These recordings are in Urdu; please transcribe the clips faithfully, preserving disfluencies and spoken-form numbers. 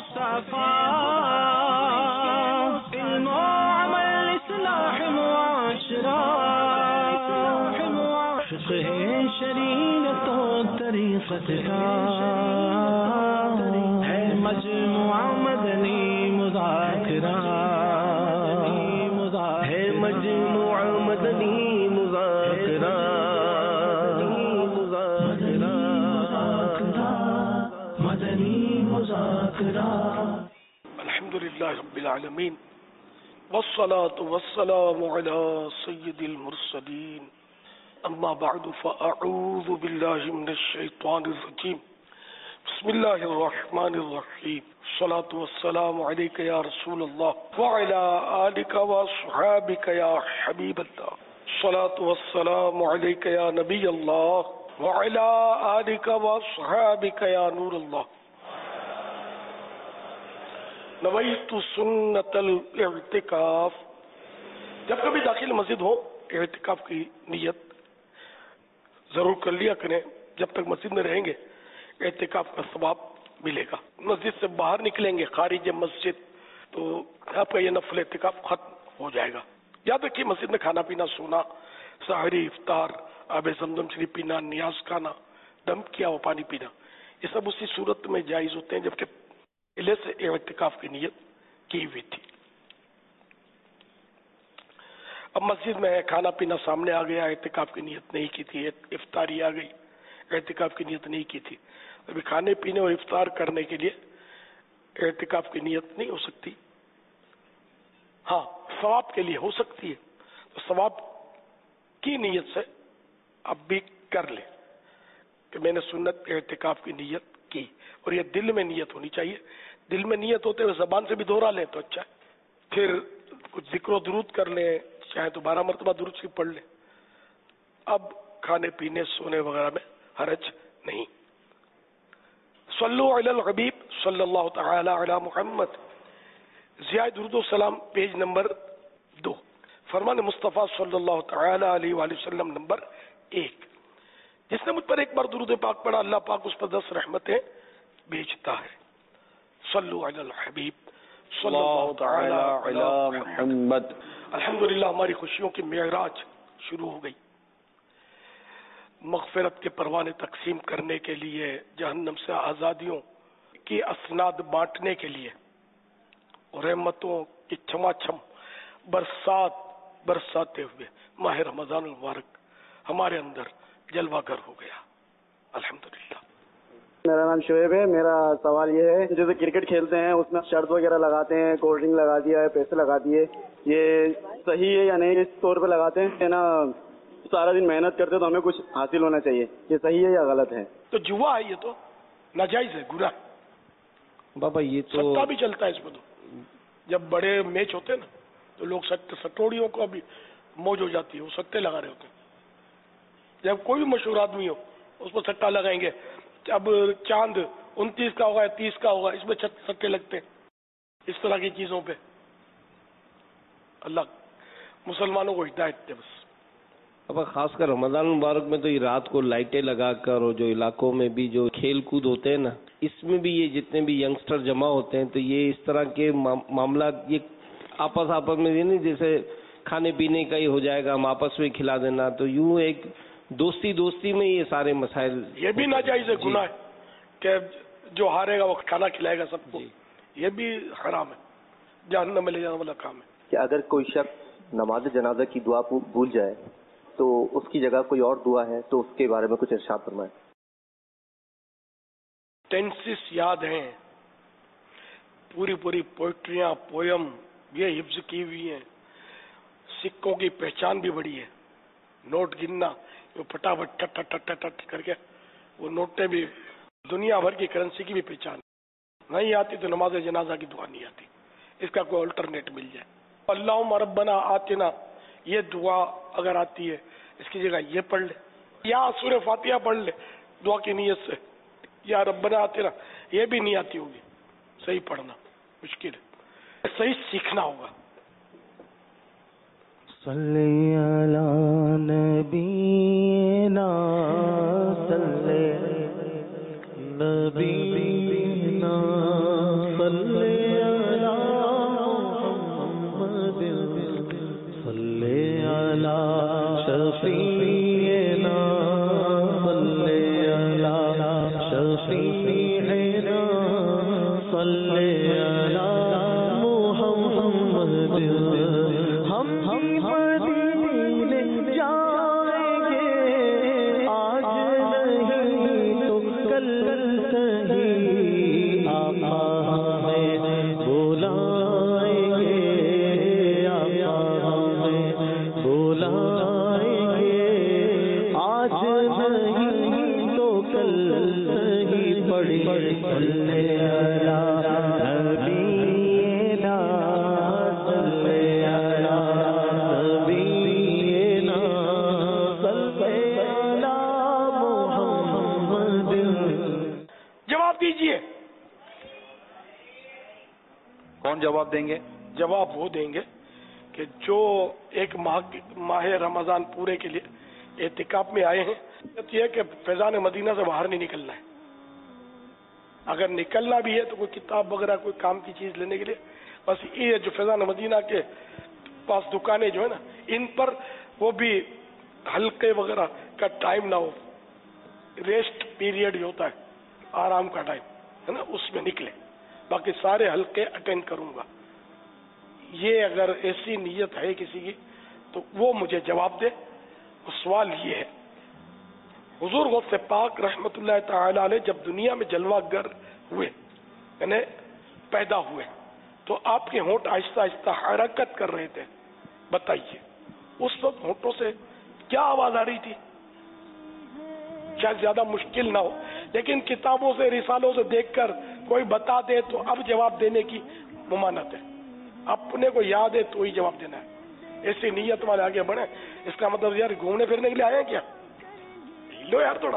مصطفیٰ علم و عمل اصلاح معاشرہ فقہ شریعت و طریقت کا ہے مجموعہ مدنی مذاکرہ ہے مجموعہ مدنی مذاکرہ الحمد للہ رب العالمین والصلاة والسلام على سید المرسلین اما بعد فاعوذ باللہ من الشیطان الرجیم بسم اللہ الرحمن الرحیم الصلاة والسلام علیک یا رسول اللہ وعلى آلک واصحابک یا حبیب اللہ الصلاة والسلام علیک یا نبی اللہ وعلى آلک واصحابک یا نور اللہ نویت سنت الاعتکاف. جب کبھی داخل مسجد ہو اعتکاف کی نیت ضرور کر لیا کریں. جب تک مسجد میں رہیں گے اعتکاف کا ثواب ملے گا. مسجد سے باہر نکلیں گے خارج مسجد تو آپ کا یہ نفل اعتکاف ختم ہو جائے گا. یاد رکھیے مسجد میں کھانا پینا، سونا، سحری، افطار، آب زمزم شریف پینا، نیاز کھانا، دم کیا ہوا پانی پینا، یہ سب اسی صورت میں جائز ہوتے ہیں جبکہ پہلے سے اعتکاف کی نیت کی ہوئی تھی. اب مسجد میں کھانا پینا سامنے آ گیا، اعتکاف کی نیت نہیں کی تھی، افطاری آ گئی، اعتکاف کی نیت نہیں کی تھی. ابھی کھانے پینے اور افطار کرنے کے لیے اعتکاف کی نیت نہیں ہو سکتی. ہاں ثواب کے لیے ہو سکتی ہے، تو ثواب کی نیت سے اب بھی کر لیں کہ میں نے سنت اعتکاف کی نیت کی. اور یہ دل میں نیت ہونی چاہیے. دل میں نیت ہوتے ہوئے زبان سے بھی دوہرا لیں تو اچھا ہے. پھر کچھ ذکر و درود کر لیں، چاہے تو بارہ مرتبہ درود شریف پڑھ لیں. اب کھانے پینے سونے وغیرہ میں حرج نہیں. صلو علی الحبیب صلی اللہ تعالی علی محمد. ضیاء درود و سلام پیج نمبر دو. فرمان مصطفیٰ صلی اللہ تعالی علیہ وآلہ وسلم نمبر ایک. جس نے مجھ پر ایک بار درود پاک پڑھا اللہ پاک اس پر دس رحمتیں بھیجتا ہے. صلو علی الحبیب صلی اللہ تعالی علی محمد. الحمدللہ ہماری خوشیوں کی معراج شروع ہو گئی. مغفرت کے پروانے تقسیم کرنے کے لیے، جہنم سے آزادیوں کی اسناد بانٹنے کے لیے، اور رحمتوں کی چھما چھم برسات برساتے ہوئے ماہ رمضان المبارک ہمارے اندر جلوہ گر ہو گیا. الحمدللہ. میرا نام شعیب ہے. میرا سوال یہ ہے، جیسے کرکٹ کھیلتے ہیں اس میں شرط وغیرہ لگاتے ہیں، کولڈ ڈرنک لگا دیا ہے، پیسے لگا دیے، یہ صحیح ہے یا نہیں؟ اس طور پہ لگاتے ہیں نا، سارا دن محنت کرتے تو ہمیں کچھ حاصل ہونا چاہیے، یہ صحیح ہے یا غلط ہے؟ تو جوا ہے، یہ تو ناجائز ہے، گناہ. بابا یہ تو سٹا بھی چلتا ہے اس میں. تو جب بڑے میچ ہوتے ہیں نا تو لوگ سٹوڑیوں کو بھی موج ہو جاتی ہے، وہ سٹے لگا رہے ہوتے ہیں. جب کوئی بھی مشہور آدمی ہو اس پر سٹا لگائیں گے. اب چاند انتیس کا ہوگا، تیس کا ہوگا، اس میں سٹے لگتے ہیں. اس طرح کی چیزوں پہ اللہ مسلمانوں کو ہدایت دے. بس اب خاص کر رمضان مبارک میں تو یہ رات کو لائٹیں لگا کر، اور جو علاقوں میں بھی جو کھیل کود ہوتے ہیں نا، اس میں بھی یہ جتنے بھی ینگسٹر جمع ہوتے ہیں تو یہ اس طرح کے معاملات یہ آپس آپس میں یہ نہیں جیسے کھانے پینے کا ہی ہو جائے گا، ہم آپس میں کھلا دینا، تو یوں ایک دوستی دوستی میں یہ سارے مسائل. یہ بھی ناجائز ہے، گناہ ہے کہ جو ہارے گا وہ کھانا کھلائے گا سب کو. یہ بھی حرام ہے، جہنم میں لے جانے والا کام ہے. کہ اگر کوئی شخص نماز جنازہ کی دعا بھول جائے تو اس کی جگہ کوئی اور دعا ہے تو اس کے بارے میں کچھ ارشاد فرمائیں. ٹینسز یاد ہیں، پوری پوری پوئٹریاں، پویم یہ حفظ کی ہوئی ہیں. سکوں کی پہچان بھی بڑی ہے. نوٹ گننا پھٹافٹ ٹٹ ٹٹ ٹٹ ٹٹ کر کے وہ نوٹیں بھی دنیا بھر کی کرنسی کی بھی پہچان نہیں آتی تو نماز جنازہ کی دعا نہیں آتی. اس کا کوئی الٹرنیٹ مل جائے. اللہم ربنا آتنا یہ دعا اگر آتی ہے اس کی جگہ یہ پڑھ لے، یا سورہ فاتحہ پڑھ لے دعا کی نیت سے، یا ربنا آتنا یہ بھی نہیں آتی ہوگی. صحیح پڑھنا مشکل ہے، صحیح سیکھنا ہوگا. صلی علی نبینا صلی نبینا صلی علی محمد صلی علی شفیعنا صلی علی شفیعنا صلی علی محمد ہم ہم مدینے جائیں گے آج نہیں تو کل کہیں آقا ہمیں بلائیں گے آقا ہمیں بلائیں گے آج نہیں تو کل کہیں پڑھی صلی علی نبینا صلی علی نبینا صلی علی محمد. جواب دیجئے. کون جواب دیں گے؟ جواب وہ دیں گے کہ جو ایک ماہ ماہ رمضان پورے کے لیے اعتکاف میں آئے ہیں، یہ ہے کہ فیضان مدینہ سے باہر نہیں نکلنا ہے. اگر نکلنا بھی ہے تو کوئی کتاب وغیرہ کوئی کام کی چیز لینے کے لیے بس یہ جو فیضان مدینہ کے پاس دکانیں جو ہے نا ان پر وہ بھی حلقے وغیرہ کا ٹائم نہ ہو، ریسٹ پیریڈ جو ہوتا ہے آرام کا ٹائم ہے نا اس میں نکلے. باقی سارے حلقے اٹینڈ کروں گا. یہ اگر ایسی نیت ہے کسی کی تو وہ مجھے جواب دے. سوال یہ ہے، حضور غوث پاک رحمت اللہ تعالی علیہ جب دنیا میں جلوہ گر ہوئے یعنی پیدا ہوئے تو آپ کے ہونٹ آہستہ آہستہ حرکت کر رہے تھے. بتائیے اس وقت ہونٹوں سے کیا آواز آ رہی تھی؟ شاید زیادہ مشکل نہ ہو، لیکن کتابوں سے رسالوں سے دیکھ کر کوئی بتا دے تو اب جواب دینے کی ممانت ہے. اپنے کو یاد ہے تو ہی جواب دینا ہے. ایسی نیت والے آگے بڑھے. اس کا مطلب یار گھومنے پھرنے کے لیے آئے ہیں کیا؟ لو یار تھوڑا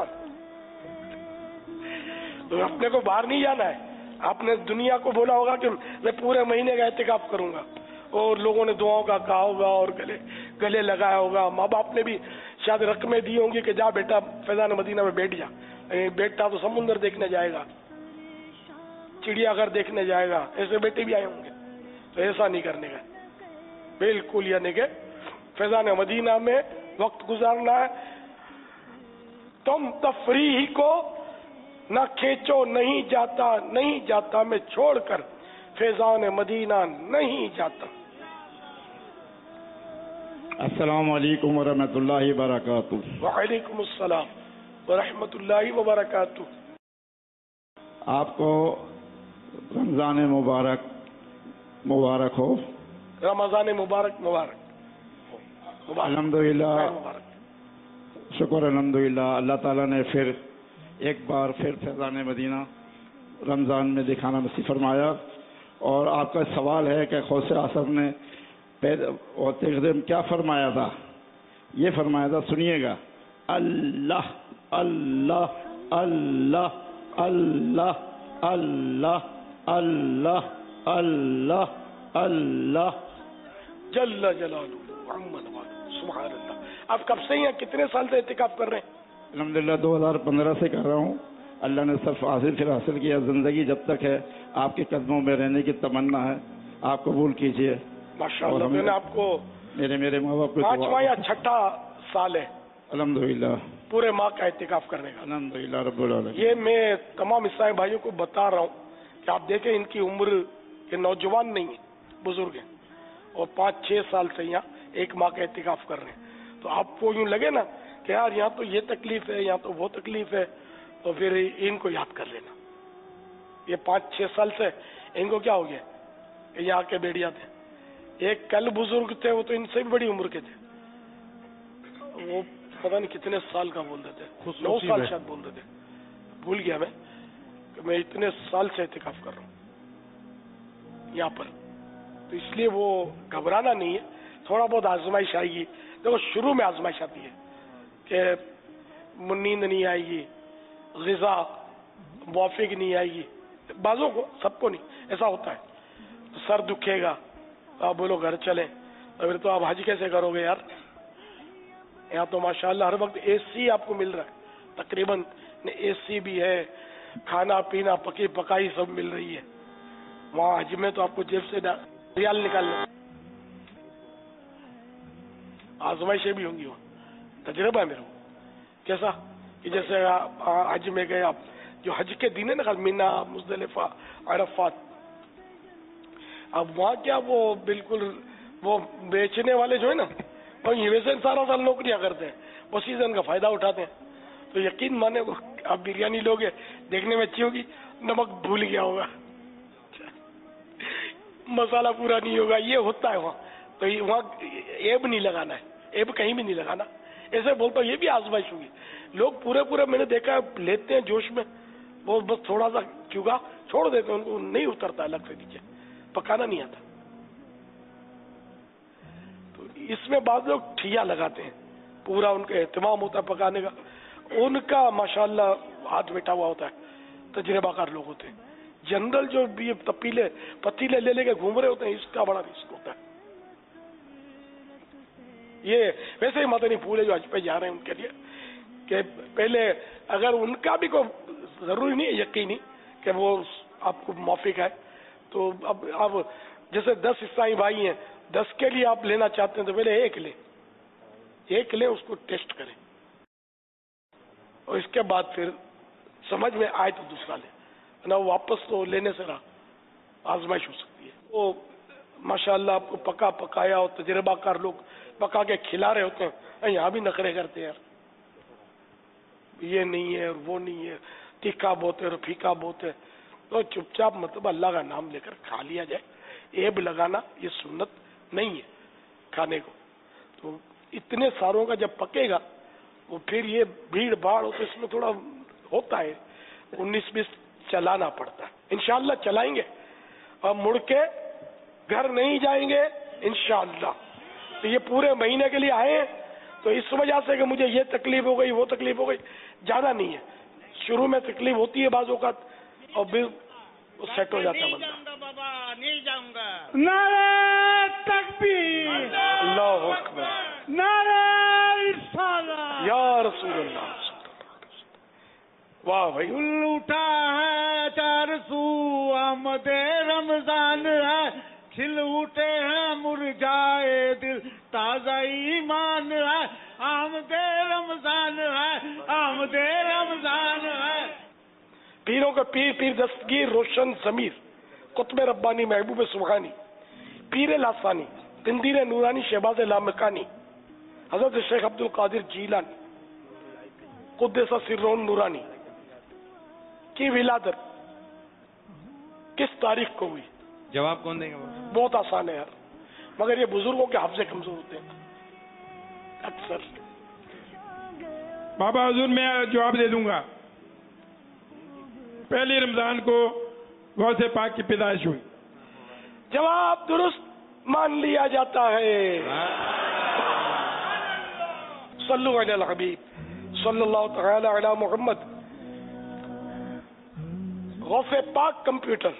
تو اپنے کو باہر نہیں جانا ہے. آپ نے دنیا کو بولا ہوگا کہ میں پورے مہینے کا اعتکاف کروں گا اور لوگوں نے دعاؤں کا کہا ہوگا اور گلے گلے لگایا ہوگا. ماں باپ نے بھی شاید رقمیں دی ہوں گی کہ جا بیٹا فیضان مدینہ میں بیٹھ جا. بیٹا تو سمندر دیکھنے جائے گا، چڑیا گھر دیکھنے جائے گا. ایسے بیٹے بھی آئے ہوں گے. تو ایسا نہیں کرنے کا بالکل، یعنی کہ فیضان مدینہ میں وقت گزارنا ہے. تم تفریح کو نہ کھینچو، نہیں جاتا نہیں جاتا میں چھوڑ کر فیضان مدینہ نہیں جاتا. السلام علیکم ورحمۃ اللہ وبرکاتہ. وعلیکم السلام ورحمۃ اللہ وبرکاتہ. آپ کو رمضان مبارک مبارک ہو. رمضان مبارک مبارک الحمدللہ. مبارک. شکر الحمدللہ اللہ تعالیٰ نے پھر ایک بار پھر فیضان مدینہ رمضان میں دکھانا نصیب فرمایا. اور آپ کا سوال ہے کہ غوث اعظم نے کیا فرمایا تھا؟ یہ فرمایا تھا، سنیے گا، اللہ اللہ اللہ اللہ اللہ اللہ اللہ اللہ جل جلالہ محمد سبحان اللہ. آپ کب سے ہیں؟ کتنے سال سے اعتکاف کر رہے ہیں؟ الحمدللہ دو ہزار پندرہ سے کر رہا ہوں. اللہ نے صرف حاصل پھر حاصل کیا. زندگی جب تک ہے آپ کے قدموں میں رہنے کی تمنا ہے. آپ قبول کیجئے. ماشاء اللہ. میں نے آپ کو میرے میرے ماں باپ کو پانچواں یا چھٹا سال ہے الحمدللہ پورے ماہ کا اعتکاف کرنے کا. الحمدللہ رب العالمین. یہ میں تمام عیسائی بھائیوں کو بتا رہا ہوں کہ آپ دیکھیں ان کی عمر کے نوجوان نہیں ہیں، بزرگ ہیں، اور پانچ چھ سال سے یہاں ایک ماہ کا اعتکاف کر رہے ہیں. تو آپ کو یوں لگے نا کہ یار یہاں تو یہ تکلیف ہے، یہاں تو وہ تکلیف ہے، تو پھر ان کو یاد کر لینا. یہ پانچ چھ سال سے ان کو کیا ہو گیا کہ یہاں کے بیٹھ جاتے. ایک کل بزرگ تھے وہ تو ان سے بھی بڑی عمر کے تھے، وہ پتہ نہیں کتنے سال کا بولتے تھے، نو سال شاید بولتے تھے، بھول گیا میں کہ میں اتنے سال سے اعتکاف کر رہا ہوں یہاں پر. تو اس لیے وہ گھبرانا نہیں ہے. تھوڑا بہت آزمائش آئے گی. دیکھو شروع میں آزمائش آتی ہے کہ نیند نہیں آئے گی، غذا موافق نہیں آئے گی، بعضوں کو، سب کو نہیں ایسا ہوتا ہے. سر دکھے گا، آپ بولو گھر چلیں، پھر تو آپ حج کیسے کرو گے یار؟ یہاں تو ماشاءاللہ ہر وقت اے سی آپ کو مل رہا ہے، تقریباً اے سی بھی ہے، کھانا پینا پکی پکائی سب مل رہی ہے. وہاں حج میں تو آپ کو جیب سے ریال نکالنا، آزمائشیں بھی ہوں گی، وہاں تجربہ ہے میرا کیسا کہ جیسے حج میں گئے آپ، جو حج کے دن ہے نا مینا مزدلفہ عرفات، اب وہاں کیا وہ بالکل وہ بیچنے والے جو ہے نا وہ ویسے سارا سال نوکریاں کرتے ہیں، وہ سیزن کا فائدہ اٹھاتے ہیں، تو یقین مانے آپ بریانی لوگے دیکھنے میں اچھی ہوگی، نمک بھول گیا ہوگا، مسالہ پورا نہیں ہوگا، یہ ہوتا ہے وہاں، تو وہاں ایب نہیں لگانا ہے، ایب کہیں بھی نہیں لگانا، ایسے بولتا ہوں یہ بھی آزمائش ہوگی، لوگ پورے پورے میں نے دیکھا ہے لیتے ہیں جوش میں، وہ بس تھوڑا سا چوگا چھوڑ دیتے ہیں، ان کو نہیں اترتا الگ سے نیچے، پکانا نہیں آتا، تو اس میں بعض لوگ ٹھیا لگاتے ہیں، پورا ان کا اہتمام ہوتا ہے پکانے کا، ان کا ماشاءاللہ ہاتھ بیٹھا ہوا ہوتا ہے، تجربہ کار لوگ ہوتے ہیں، جنرل جو بھی تپیلے پتیلے لے لے کے گھوم رہے ہوتے ہیں، اس کا بڑا رسک ہوتا ہے، یہ ویسے ہی مدنی پھول ہے جو حج پہ جا رہے ہیں ان کے لیے کہ پہلے اگر ان کا بھی کوئی ضروری نہیں ہے یقینی کہ وہ آپ کو موافق ہے، تو اب آپ جیسے دس عیسائی بھائی ہیں، دس کے لیے آپ لینا چاہتے ہیں تو پہلے ایک لیں، ایک لیں اس کو ٹیسٹ کریں، اور اس کے بعد پھر سمجھ میں آئے تو دوسرا لیں، نہ واپس تو لینے سے نہ آزمائش ہو سکتی ہے۔ وہ ماشاءاللہ آپ کو پکا پکایا اور تجربہ کار لوگ پکا کے کھلا رہے ہوتے ہیں، یہاں بھی نخرے کرتے ہیں، یار یہ نہیں ہے اور وہ نہیں ہے، تیکھا بہت ہے اور پھیکا بہت ہے، تو چپ چاپ مطلب اللہ کا نام لے کر کھا لیا جائے، ایب لگانا یہ سنت نہیں ہے کھانے کو، تو اتنے ساروں کا جب پکے گا وہ پھر یہ بھیڑ بھاڑ ہو تو اس میں تھوڑا ہوتا ہے، انیس بیس چلانا پڑتا ہے، انشاءاللہ چلائیں گے اور مڑ کے گھر نہیں جائیں گے انشاءاللہ، تو یہ پورے مہینے کے لیے آئے ہیں، تو اس وجہ سے کہ مجھے یہ تکلیف ہو گئی وہ تکلیف ہو گئی جانا نہیں ہے، شروع میں تکلیف ہوتی ہے بعض اوقات اور پھر سیٹ ہو جاتا ہے بندہ۔ بابا نہیں جاؤں گا، نعرہ تکبیر، اللہ اکبر، نعرہ رسالت، یا رسول اللہ، واہ بھائی، پھول اٹھا ہے چار سو، آمد رمضان ہے، کھل اٹھے ہیں مرجائے دل، تازہ ایمان ہے، آمد رمضان ہے، آمد رمضان ہے۔ پیروں کا پیر پیر دستگیر روشن ضمیر قطب ربانی محبوب سبحانی پیر لاسانی تندیر نورانی شہباز لامکانی حضرت شیخ عبد القادر جیلانی قدس سرون نورانی کی ولادت کس تاریخ کو ہوئی؟ جواب کون دیں گے بابا؟ بہت آسان ہے یار، مگر یہ بزرگوں کے حافظے کمزور ہوتے ہیں اکثر۔ بابا حضور میں جواب دے دوں گا، پہلی رمضان کو غوث پاک کی پیدائش ہوئی۔ جواب درست مان لیا جاتا ہے، صلو علی الحبیب صلی اللہ تعالی علی محمد۔ غوث پاک کمپیوٹر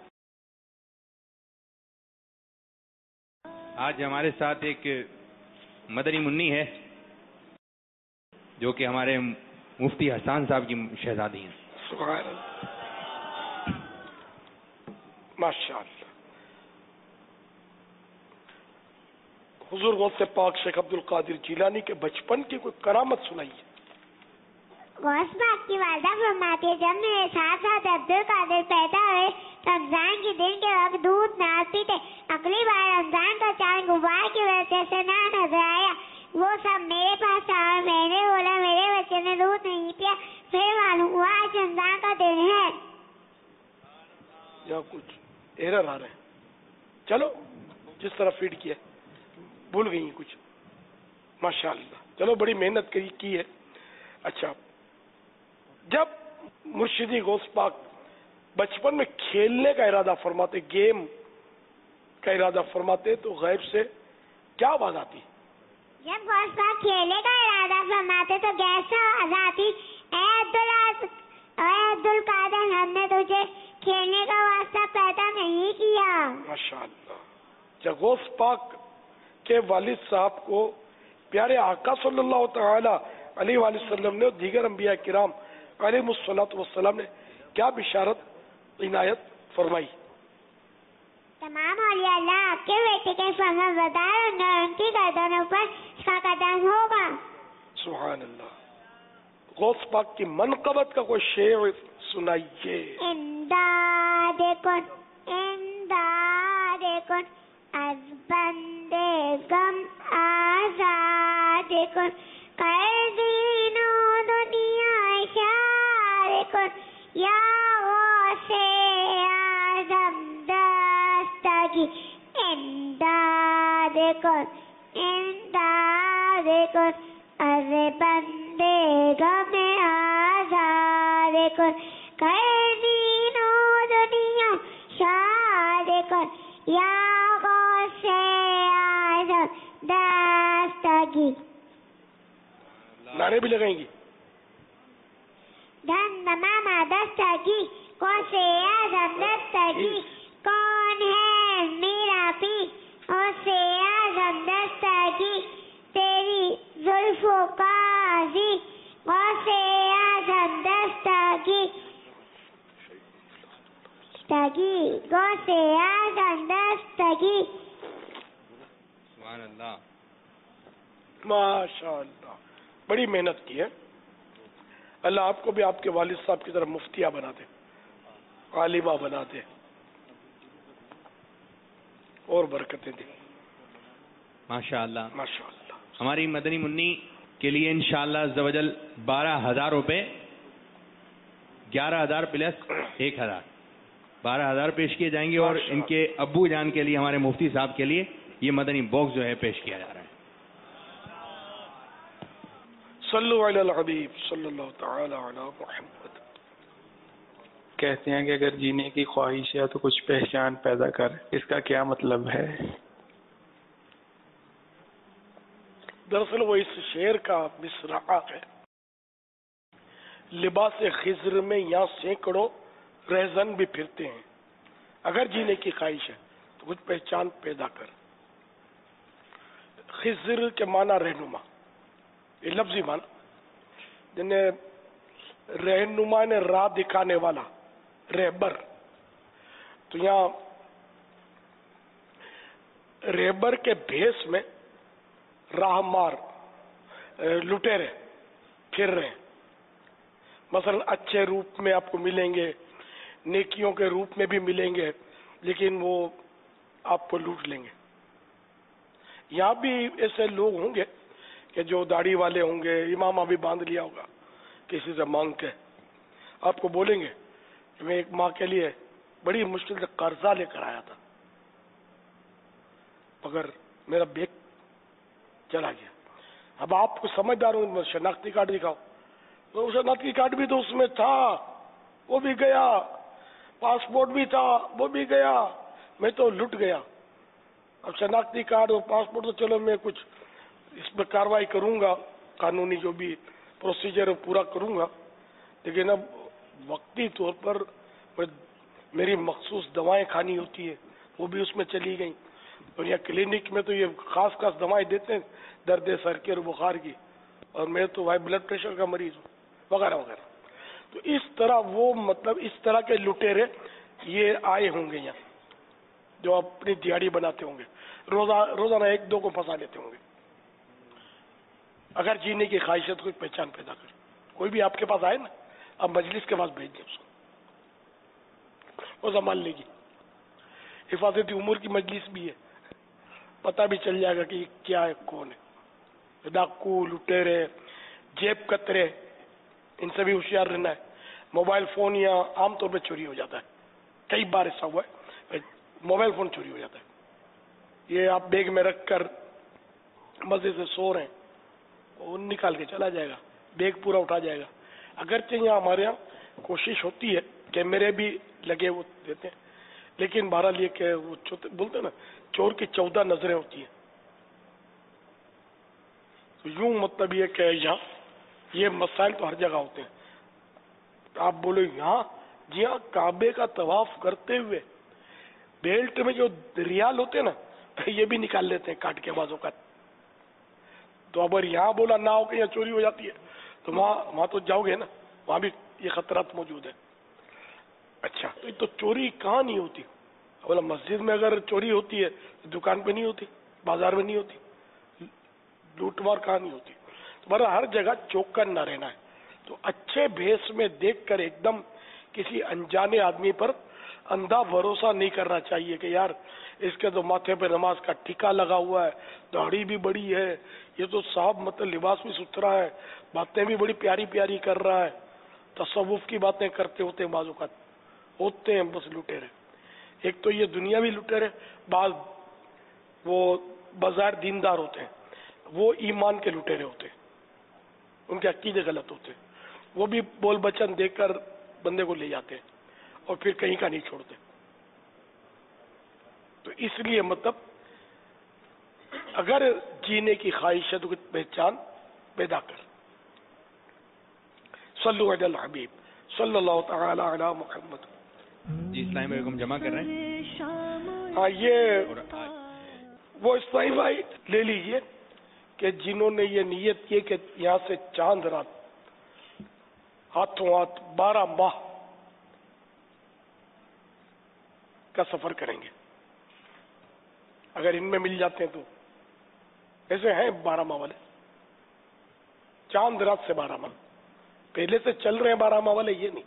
آج ہمارے ساتھ ایک مدنی منی ہے جو کہ ہمارے مفتی حسان صاحب کی شہزادی ہیں۔ سبحان اللہ، ماشاء اللہ۔ حضور غوث پاک شیخ عبد القادر جیلانی کے بچپن کی کوئی کرامت سنائیے۔ غوث پاک کی والدہ فرماتی ہے جب میرے ساتھ ساتھ عبد القادر پیدا ہوئے تو رمضان کے دن کے وقت دودھ نہ پیتے، اگلی بار رمضان کا چاند غبار کی وجہ سے نہ نظر آیا، وہ سب میرے پاس آئے، میں نے بولا میرے بچے نے دودھ نہیں پیا، پھر معلوم ہوا آج رمضان کا دن ہے۔ یا کچھ ایرر آ رہے ہیں، چلو جس طرح فیڈ کیا بھول گئی ہیں کچھ، ماشاءاللہ، چلو بڑی محنت کی کی ہے۔ اچھا، جب مرشدی غوث پاک بچپن میں کھیلنے کا ارادہ فرماتے، گیم کا ارادہ فرماتے تو غیب سے کیا آواز آتی؟ جب غوث پاک کھیلنے کا ارادہ فرماتے تو غیب سے آواز آتی، اے عبد اے عبد القادر، ہم نے تجھے کھیلنے کا واسطہ پیدا نہیں کیا۔ ماشاءاللہ، جب غوث پاک کے والد صاحب کو پیارے آقا صلی اللہ تعالی علیہ وآلہ وسلم نے اور دیگر انبیاء کرام علیہ الصلوۃ والسلام نے کیا بشارت عنایت فرمائی؟ तमाम औलिया अल्लाह आपके बेटे के फरमाबरदार होंगे और उनकी गर्दनों पर इसका कदम होगा। सुभान अल्लाह। गौस पाक की मनकबत का कोई शेर सुनाइए। इमदाद कुन इमदाद कुन अज बंदे गम आजाद कुन कर दीनो दुनिया शार कुन या गौसे आजम दस्तगी इमदाद कुन इमदाद कुन अज बंदे गम आजाद कुन कर दीनो दुनिया शार कुन या गौसे आजम दस्तगी। नारे भी लगाएंगी। धन मामा दस्तगी गौसे आजम दस्तगी कौन है मेरा पी गौसे आजम दस्तगी तेरी जुल्फों का जी गौसे आजम दस्तगी दस्तगी गौसे आजम दस्तगी। सुभान अल्लाह। माशाअल्लाह, बड़ी मेहनत की है। अल्लाह आपको भी आपके वालिद साहब की तरफ मुफ्तिया बना दे, आलिमा बना दे और बरकतें दे। माशाअल्लाह माशाअल्लाह। हमारी मदनी मुन्नी के लिए इंशाअल्लाह अज़्ज़वजल बारह हजार रुपये, ग्यारह हजार प्लस एक हजार बारह हजार पेश किए जाएंगे और इनके अब्बू जान के लिए हमारे मुफ्ती साहब के लिए ये मदनी बॉक्स जो है पेश किया जा रहा है। सल्लु अलल हबीब सल्लल्लाहु तआला अला मुहम्मद। कहते हैं कि अगर जीने की ख्वाहिश है तो कुछ पहचान पैदा कर, इसका क्या मतलब है? दरअसल वो इस शेर का मिसरा है। लिबास खिज्र में यहाँ सैकड़ों रहजन भी फिरते हैं, अगर जीने की ख्वाहिश है तो कुछ पहचान पैदा कर। खिज्र के माना रहनुमा, ये लफ्जी माना, जिन्हें रहनुमा ने राह दिखाने वाला, रहबर। तो यहाँ रहबर के भेष में राहमार लुटेरे फिर रहे हैं। मसलन अच्छे रूप में आपको मिलेंगे, नेकियों के रूप में भी मिलेंगे, लेकिन वो आपको लूट लेंगे। यहाँ भी ऐसे लोग होंगे कि जो दाढ़ी वाले होंगे, इमामा भी बांध लिया होगा, किसी से मांग के आपको बोलेंगे कि मैं एक माँ के लिए बड़ी मुश्किल से कर्जा लेकर आया था, मगर मेरा बैग चला गया। अब आपको समझदार हो, शनाख्ती कार्ड दिखाओ, तो शनाख्ती कार्ड भी तो उसमें था, वो भी गया, पासपोर्ट भी था, वो भी गया, मैं तो लुट गया। अब शनाख्ती कार्ड और पासपोर्ट तो चलो मैं कुछ इस पर कार्रवाई करूंगा, कानूनी जो भी प्रोसीजर पूरा करूंगा, लेकिन अब वक्ती तौर पर मेरी मखसूस दवाएं खानी होती है, वो भी उसमें चली गई। और यहाँ क्लिनिक में तो ये खास खास दवाएं देते हैं दर्द सर की और बुखार की, और मैं तो भाई ब्लड प्रेशर का मरीज हूँ, वगैरह वगैरह। तो इस तरह वो मतलब इस तरह के लुटेरे ये आए होंगे यहाँ, जो अपनी दिहाड़ी बनाते होंगे, रोजा रोजाना एक दो को फंसा लेते होंगे। अगर जीने की ख्वाहिश है तो कोई पहचान पैदा कर। कोई भी आपके पास आए ना, आप मजलिस के पास भेज दें उसको, वो संभाल लेगी। हिफाजती उमूर की मजलिस भी है, पता भी चल जाएगा कि क्या है, कौन है। डाकू, लुटेरे, जेब कतरे, इनसे भी होशियार रहना है। मोबाइल फोन या आमतौर पर चोरी हो जाता है, कई बार ऐसा हुआ है, मोबाइल फोन चोरी हो जाता है। ये आप बैग में रख कर मजे से सो रहे हैं, वो निकाल के चला जाएगा, बैग पूरा उठा जाएगा। अगरचे यहाँ हमारे यहाँ कोशिश होती है, कैमरे भी लगे वो देते हैं, लेकिन बहरहाल ये कि वो बोलते हैं ना, चोर की चौदह नजरें होती है। तो यूं मतलब ये कि यहाँ ये मसाइल तो हर जगह होते हैं। आप बोलो यहाँ, जी हाँ, काबे का तवाफ करते हुए बेल्ट में जो रियाल होते हैं ना, ये भी निकाल लेते हैं काट के बाजों का। तो अगर यहाँ बोला ना हो कि यहाँ चोरी हो जाती है, तो वहां वहां तो जाओगे ना, वहां भी ये खतरात मौजूद है। अच्छा, तो, तो चोरी कहाँ नहीं होती, बोला मस्जिद में अगर चोरी होती है तो दुकान पे नहीं होती, बाजार में नहीं होती, लूटमार कहाँ नहीं होती। तुम्हारा हर जगह चौकन न रहना है। तो अच्छे भेष में देखकर एकदम किसी अनजाने आदमी पर अंधा भरोसा नहीं करना चाहिए कि यार इसके तो माथे पे नमाज का टीका लगा हुआ है, दाढ़ी भी बड़ी है, ये तो साहब मतलब लिबास भी सुथरा है, बातें भी बड़ी प्यारी प्यारी कर रहा है, तसव्वुफ की बातें करते होते हैं, बाजू का होते हैं बस लुटेरे। एक तो ये दुनिया भी लुटेरे, बाद वो बाजार दीनदार होते हैं, वो ईमान के लुटेरे होते हैं, उनके अकीदे गलत होते हैं, वो भी बोल बचन देकर बंदे को ले जाते हैं और फिर कहीं का नहीं छोड़ते। तो इसलिए मतलब अगर जीने की ख्वाहिश है तो पहचान पैदा कर। सल्लु अलल हबीब सल्लल्लाहु तआला अला मुहम्मद। जी इस्लामी भाई को हम जमा कर रहे हैं। हाँ ये वो इस्लामी भाई ले लीजिए कि जिन्होंने ये नियत की कि यहाँ से चांद रात हाथों हाथ बारह माह का सफर करेंगे। अगर इनमें मिल जाते हैं तो ऐसे हैं बारह माह वाले, चांद रात से बारह माह पहले से चल रहे हैं बारह माह वाले, ये नहीं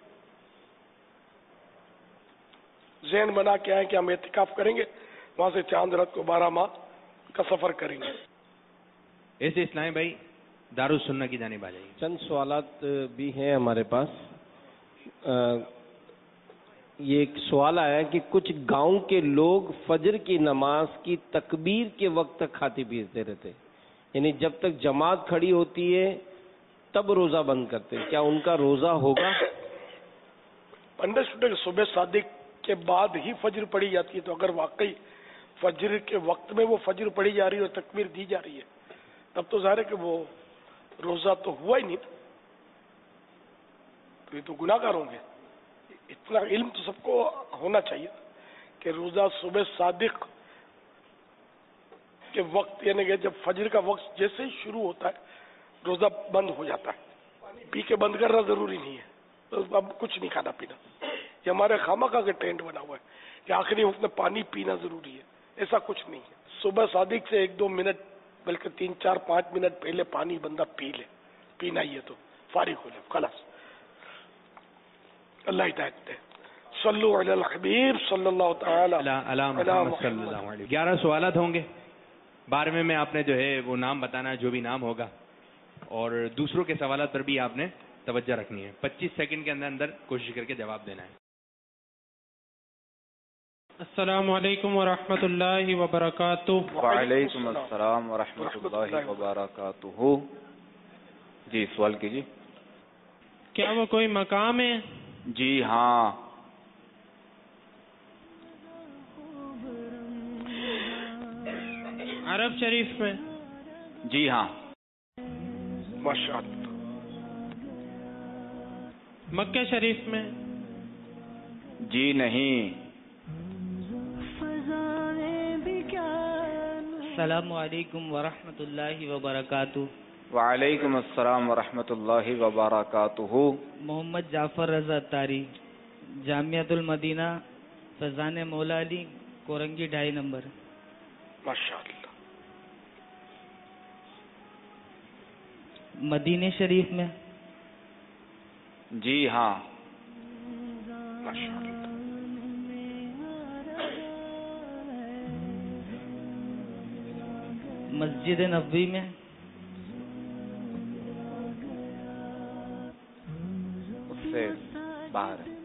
ज़हन बना के आए कि हम एतिकाफ करेंगे, वहां से चांद रात को बारह माह का सफर करेंगे। ऐसे इस्लामी भाई दारुस सुन्ना की जानिब आ जाइए। चंद सवालात भी हैं हमारे पास। आ, ये एक सवाल आया कि कुछ गांव के लोग फजर की नमाज की तकबीर के वक्त तक खाते पीते रहते, यानी जब तक जमात खड़ी होती है तब रोजा बंद करते हैं, क्या उनका रोजा होगा? अंडरस्टूड, सुबह सादिक के बाद ही फजर पड़ी जाती है, तो अगर वाकई फजर के वक्त में वो फजर पड़ी जा रही है और तकबीर दी जा रही है तब तो जाहिर है कि वो रोजा तो हुआ ही नहीं, तो ये तो गुनाहगार होंगे। इतना इल्म तो सबको होना चाहिए कि रोजा सुबह सादिक के वक्त यानी कि जब फजर का वक्त जैसे ही शुरू होता है रोजा बंद हो जाता है। पानी पी के बंद करना जरूरी नहीं है, तो अब कुछ नहीं खाना पीना। ये हमारे खामखा का ट्रेंड बना हुआ है कि आखिरी वक्त में पानी पीना जरूरी है, ऐसा कुछ नहीं है। सुबह सादिक से एक दो मिनट बल्कि तीन चार पांच मिनट पहले पानी बंदा पी ले, पीना ही है तो फारिग हो जाए खलास। अल्लाह हिदायत दे। सल्लु अलल हबीब सल्लल्लाहु तआला अला मुहम्मद सल्लल्लाहु अलैहि। ग्यारह सवालात होंगे, बारहवें में आपने जो है वो नाम बताना, जो भी नाम होगा, और दूसरों के सवालात पर भी आपने तवज्जो रखनी है। पच्चीस सेकंड के अंदर अंदर कोशिश करके जवाब देना है। अस्सलामु अलैकुम वरहमतुल्लाहि वबरकातुहू। वालेकुम अस्सलाम वरहमतुल्लाहि वबरकातुहू। जी सवाल कीजिए। क्या वो कोई मकाम है? जी हाँ। अरब शरीफ में? जी हाँ। माशाअल्लाह। मक्का शरीफ में? जी नहीं। अस्सलामु अलैकुम वरहमतुल्लाहि वबरकातुहू। वालेकुम अस्सलाम वरहमतुल्लाहि वबरकातुहू। मोहम्मद जाफर रजा तारी, जामियातुल मदीना, फैजान मौला अली, कोरंगी ढाई नंबर। माशाअल्लाह। मदीने शरीफ में? जी हाँ। माशाअल्लाह। मस्जिद नबवी में? उससे बाहर है।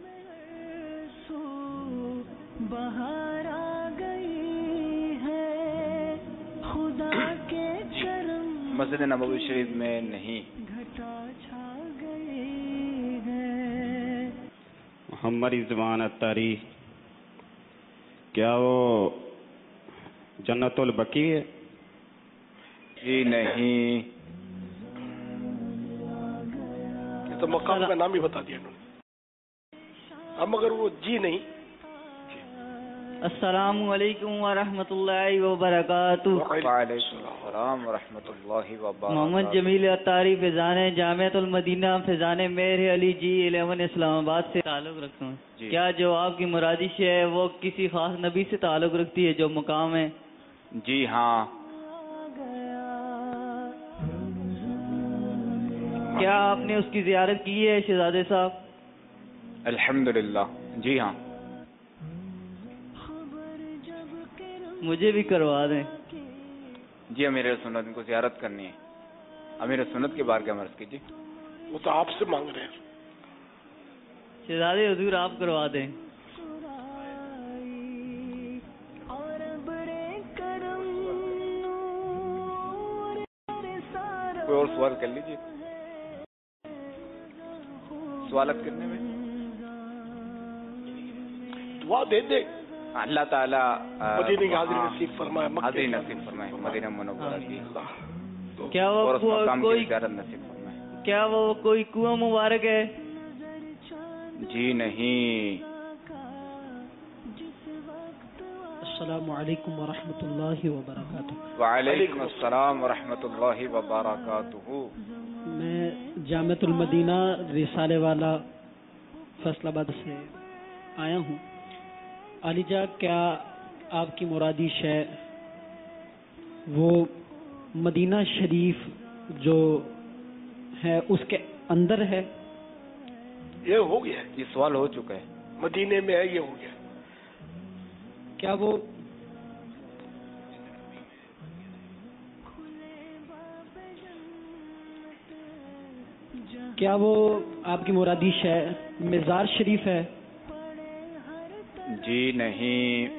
बाहर आ गई है खुदा के करम। मस्जिद नबवी शरीफ में नहीं। घटा छा गई है। मोहम्मद रिजवान अत्तारी, क्या वो जन्नतुल बकी है? जी नहीं। ये तो मकाम का नाम ही बता दिया उन्होंने। हम अगर वो जी नहीं السلام علیکم ورحمۃ اللہ وبرکاتہ. وعلیکم السلام ورحمۃ اللہ وبرکاتہ. محمد جمیل اتاری فیضان جامعۃ المدینہ فیضان میر علی جی الیون اسلام آباد سے تعلق رکھتا ہوں. جی. کیا کیا جو آپ کی مرادش ہے وہ کسی خاص نبی سے تعلق رکھتی ہے جو مقام ہے؟ جی ہاں. کیا آپ نے اس کی زیارت کی ہے شہزادے صاحب؟ الحمدللہ جی ہاں. مجھے بھی کروا دیں. جی امیر سنت کو زیارت کرنی ہے. امیر سنت کے بارگاہ میں عرض کیجیے. وہ تو آپ سے مانگ رہے ہیں. شہزادے حضور آپ کروا دیں. کوئی اور سوال کر لیجیے. سوالت کرنے میں دعا دے دے. اللہ تعالیٰ مدینے کی حاضری نصیب فرمائے. حاضری نصیب فرمائے. مدینہ منورہ کی کیا وہ اور اس مقام کوئی کی زیارت نصیب فرمائے. کیا وہ کوئی کنواں مبارک ہے؟ جی نہیں. السلام علیکم ورحمۃ اللہ وبرکاتہ. وعلیکم السلام ورحمۃ اللہ وبرکاتہ. میں جامعۃ المدینہ رسالے والا فیصل آباد سے آیا ہوں. علی جا کیا آپ کی مرادش ہے وہ مدینہ شریف جو ہے اس کے اندر ہے؟ یہ ہو گیا. یہ سوال ہو چکا ہے. مدینے میں ہے یہ ہو گیا. کیا وہ کیا وہ آپ کی مرادش ہے مزار شریف ہے؟ جی نہیں.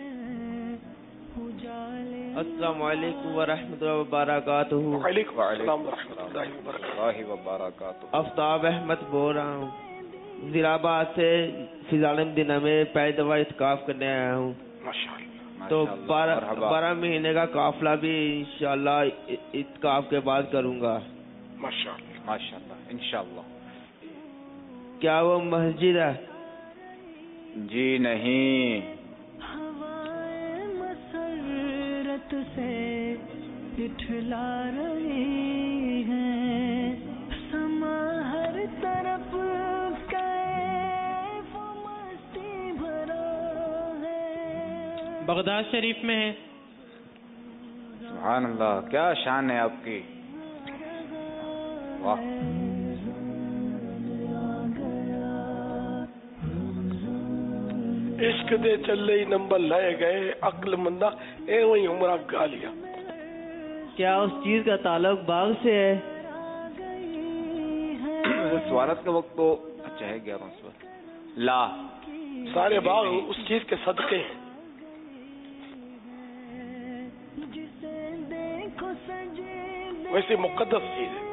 السلام علیکم ورحمۃ اللہ وبرکاتہ. وعلیکم السلام ورحمۃ اللہ وبرکاتہ. آفتاب احمد بول رہا ہوں ضلع آباد سے فیضان مدینہ میں پہلی دفعہ اعتکاف کرنے آیا ہوں. تو بارہ بارہ مہینے کا قافلہ بھی انشاءاللہ اعتکاف کے بعد کروں گا. ماشاءاللہ ماشاءاللہ انشاءاللہ. کیا وہ مسجد ہے؟ جی نہیں. مسرت سے اٹھلا رہی ہے سما ہر طرف کیف و مستی بھرا ہے. بغداد شریف میں ہے. سبحان اللہ کیا شان ہے آپ کی. واہ. عشق دے چلے نمبر لائے گئے عقل مندہ اے وہی عمرہ گالیا. کیا اس چیز کا تعلق باغ سے ہے؟ سوالت کا وقت تو اچھا ہے گیارہ سوال. لا سارے باغ اس چیز کے صدقے ہیں. ویسے مقدس چیز ہے.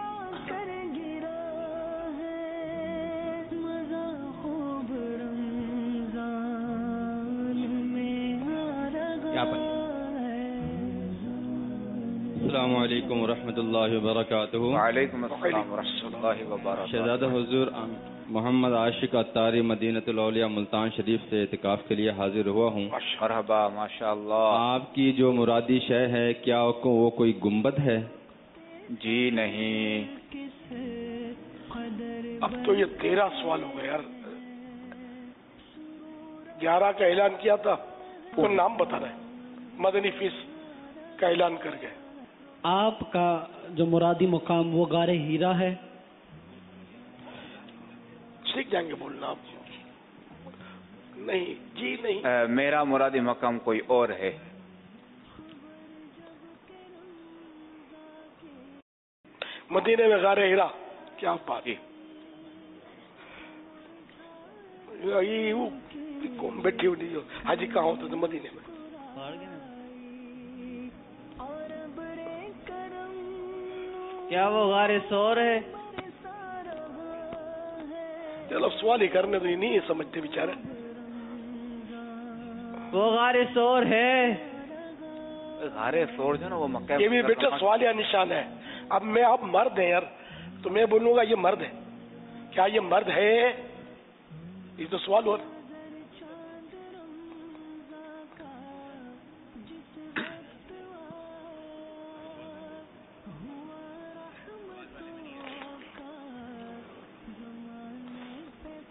السلام علیکم ورحمۃ اللہ وبرکاتہ. وعلیکم السلام ورحمۃ اللہ وبرکاتہ. شہزادہ حضور محمد عاشق اتاری مدینۃ الاولیاء ملتان شریف سے اعتکاف کے لیے حاضر ہوا ہوں. مرحبا ماشاء اللہ. آپ کی جو مرادی شے ہے کیا وہ کوئی گنبد ہے؟ جی نہیں. اب تو یہ تیرہ سوال ہو گئے یار. گیارہ کا اعلان کیا تھا وہ نام بتا رہے مدنی فیس کا اعلان کر گئے. آپ کا جو مرادی مقام وہ غار ہیرا ہے؟ سیکھ جائیں گے بولنا آپ. نہیں جی نہیں. آ, میرا مرادی مقام کوئی اور ہے. مدینے میں غار ہیرا. کیا بات ہے. بیٹھی ہوئی حاجی کہاں ہوتا تھا مدینے میں. کیا وہ غار سور ہے؟ چلو سوال ہی کرنے تو یہ نہیں سمجھتے بیچارے. وہ غار سور ہے. غار سور جو نا وہ مکہ. یہ بھی بیٹا سوال یا نشان ہے. اب میں اب مرد ہیں یار تو میں بولوں گا یہ مرد ہے. کیا یہ مرد ہے؟ یہ تو سوال ہو.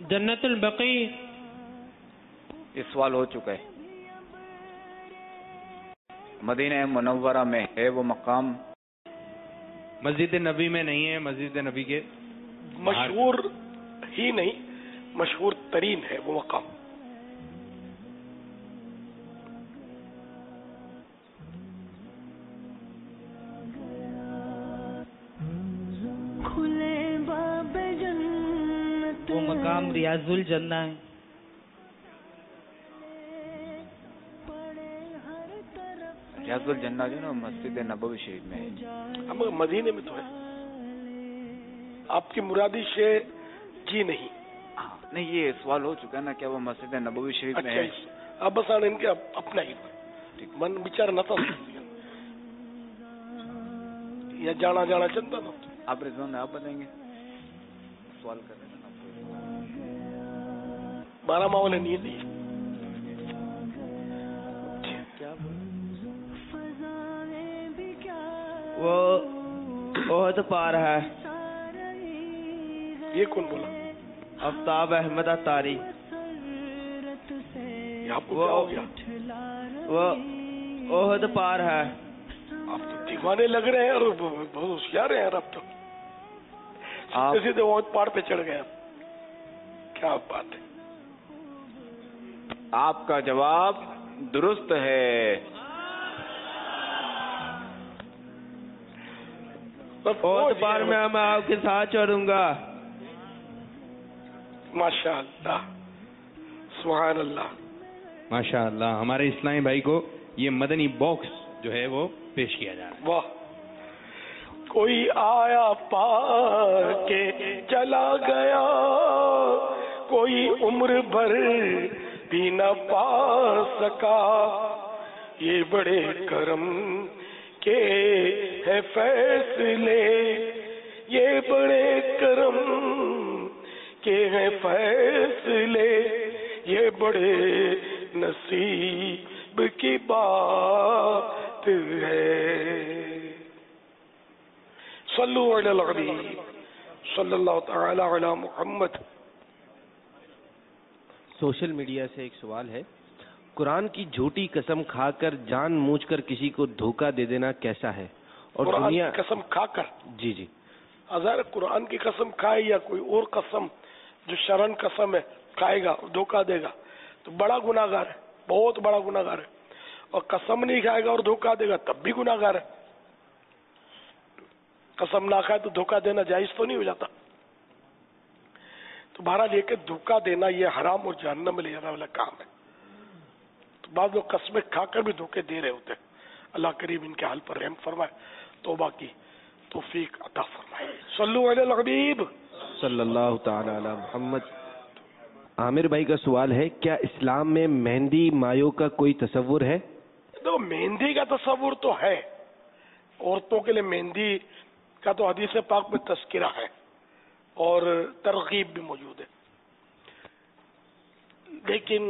जन्नत अल-बकी। ये सवाल हो चुका है। मदीना मुनव्वरा में है वो मकाम? मस्जिद नबी में नहीं है, मस्जिद नबी के मशहूर ही नहीं, मशहूर तरीन है वो मकाम। खुले बाब जन्नत वो मकाम रियाजुल जन्ना है। रियाजुल जन्ना जो ना मस्जिद नबवी शरीफ में है। हम मदीने में तो है। आपकी मुरादी से जी नहीं। हाँ, नहीं ये सवाल हो चुका है ना, क्या वो मस्जिद नबवी शरीफ में है? अच्छा, अब बस आने इनके अप- अपना ही मन विचार न था या जाना जाना चलता था। आप रिजवान आप बताएंगे, सवाल कर रहे थे ना। बारह मावले नहीं दी वो ओहद पार है। ये कौन बोला? आफ्ताब अहमद अतारी। आपको क्या हो गया? वो ओहद पार है। आप तो दीवाने लग रहे हैं और बहुत होशियार हैं यार। आप तो सीधे सीधे ओहद पहाड़ पे चढ़ गए। क्या बात है। आपका जवाब दुरुस्त है। ओहद पार में मैं आपके साथ चढ़ूंगा। माशाअल्लाह, सुभान अल्लाह, माशाअल्लाह। हमारे इस्लामी भाई को ये मदनी बॉक्स जो है वो पेश किया जा रहा है। वाह। कोई आया पार के चला गया, कोई उम्र भर भी न पा सका। ये बड़े करम के है फैसले, ये बड़े करम के हैं फैसले, ये बड़े नसीब की बात है। सल्लु अलल हबीब सल्लल्लाहु तआला अला मुहम्मद। सोशल मीडिया से एक सवाल है, कुरान की झूठी कसम खाकर जानबूझकर किसी को धोखा दे देना कैसा है? और कुरान दुनिया की कसम खाकर? जी जी। हजार कुरान की कसम खाए या कोई और कसम जो शरण कसम है खाएगा और धोखा देगा तो बड़ा गुनाहगार है, बहुत बड़ा गुनाहगार है। और कसम नहीं खाएगा और धोखा देगा तब भी गुनाहगार है। कसम ना खाए तो धोखा देना जायज तो नहीं हो जाता। तो बहरहाल ये कि धोखा देना ये हराम और जहन्नम में ले जाने वाला काम है। तो बाद लोग कसमें खाकर भी धोखे दे रहे होते हैं। अल्लाह करीम इनके हाल पर रहम फरमाए, तौबा की तौफीक अता फरमाए। सल्लु अलल हबीब सल्लल्लाहु तआला अला मुहम्मद। आमिर भाई का सवाल है, क्या इस्लाम में मेहंदी मायों का कोई तस्वुर है? तो मेहंदी का तस्वुर तो है, औरतों के लिए मेहंदी का तो हदीस पाक में तस्किरा है और तरगीब भी मौजूद है। लेकिन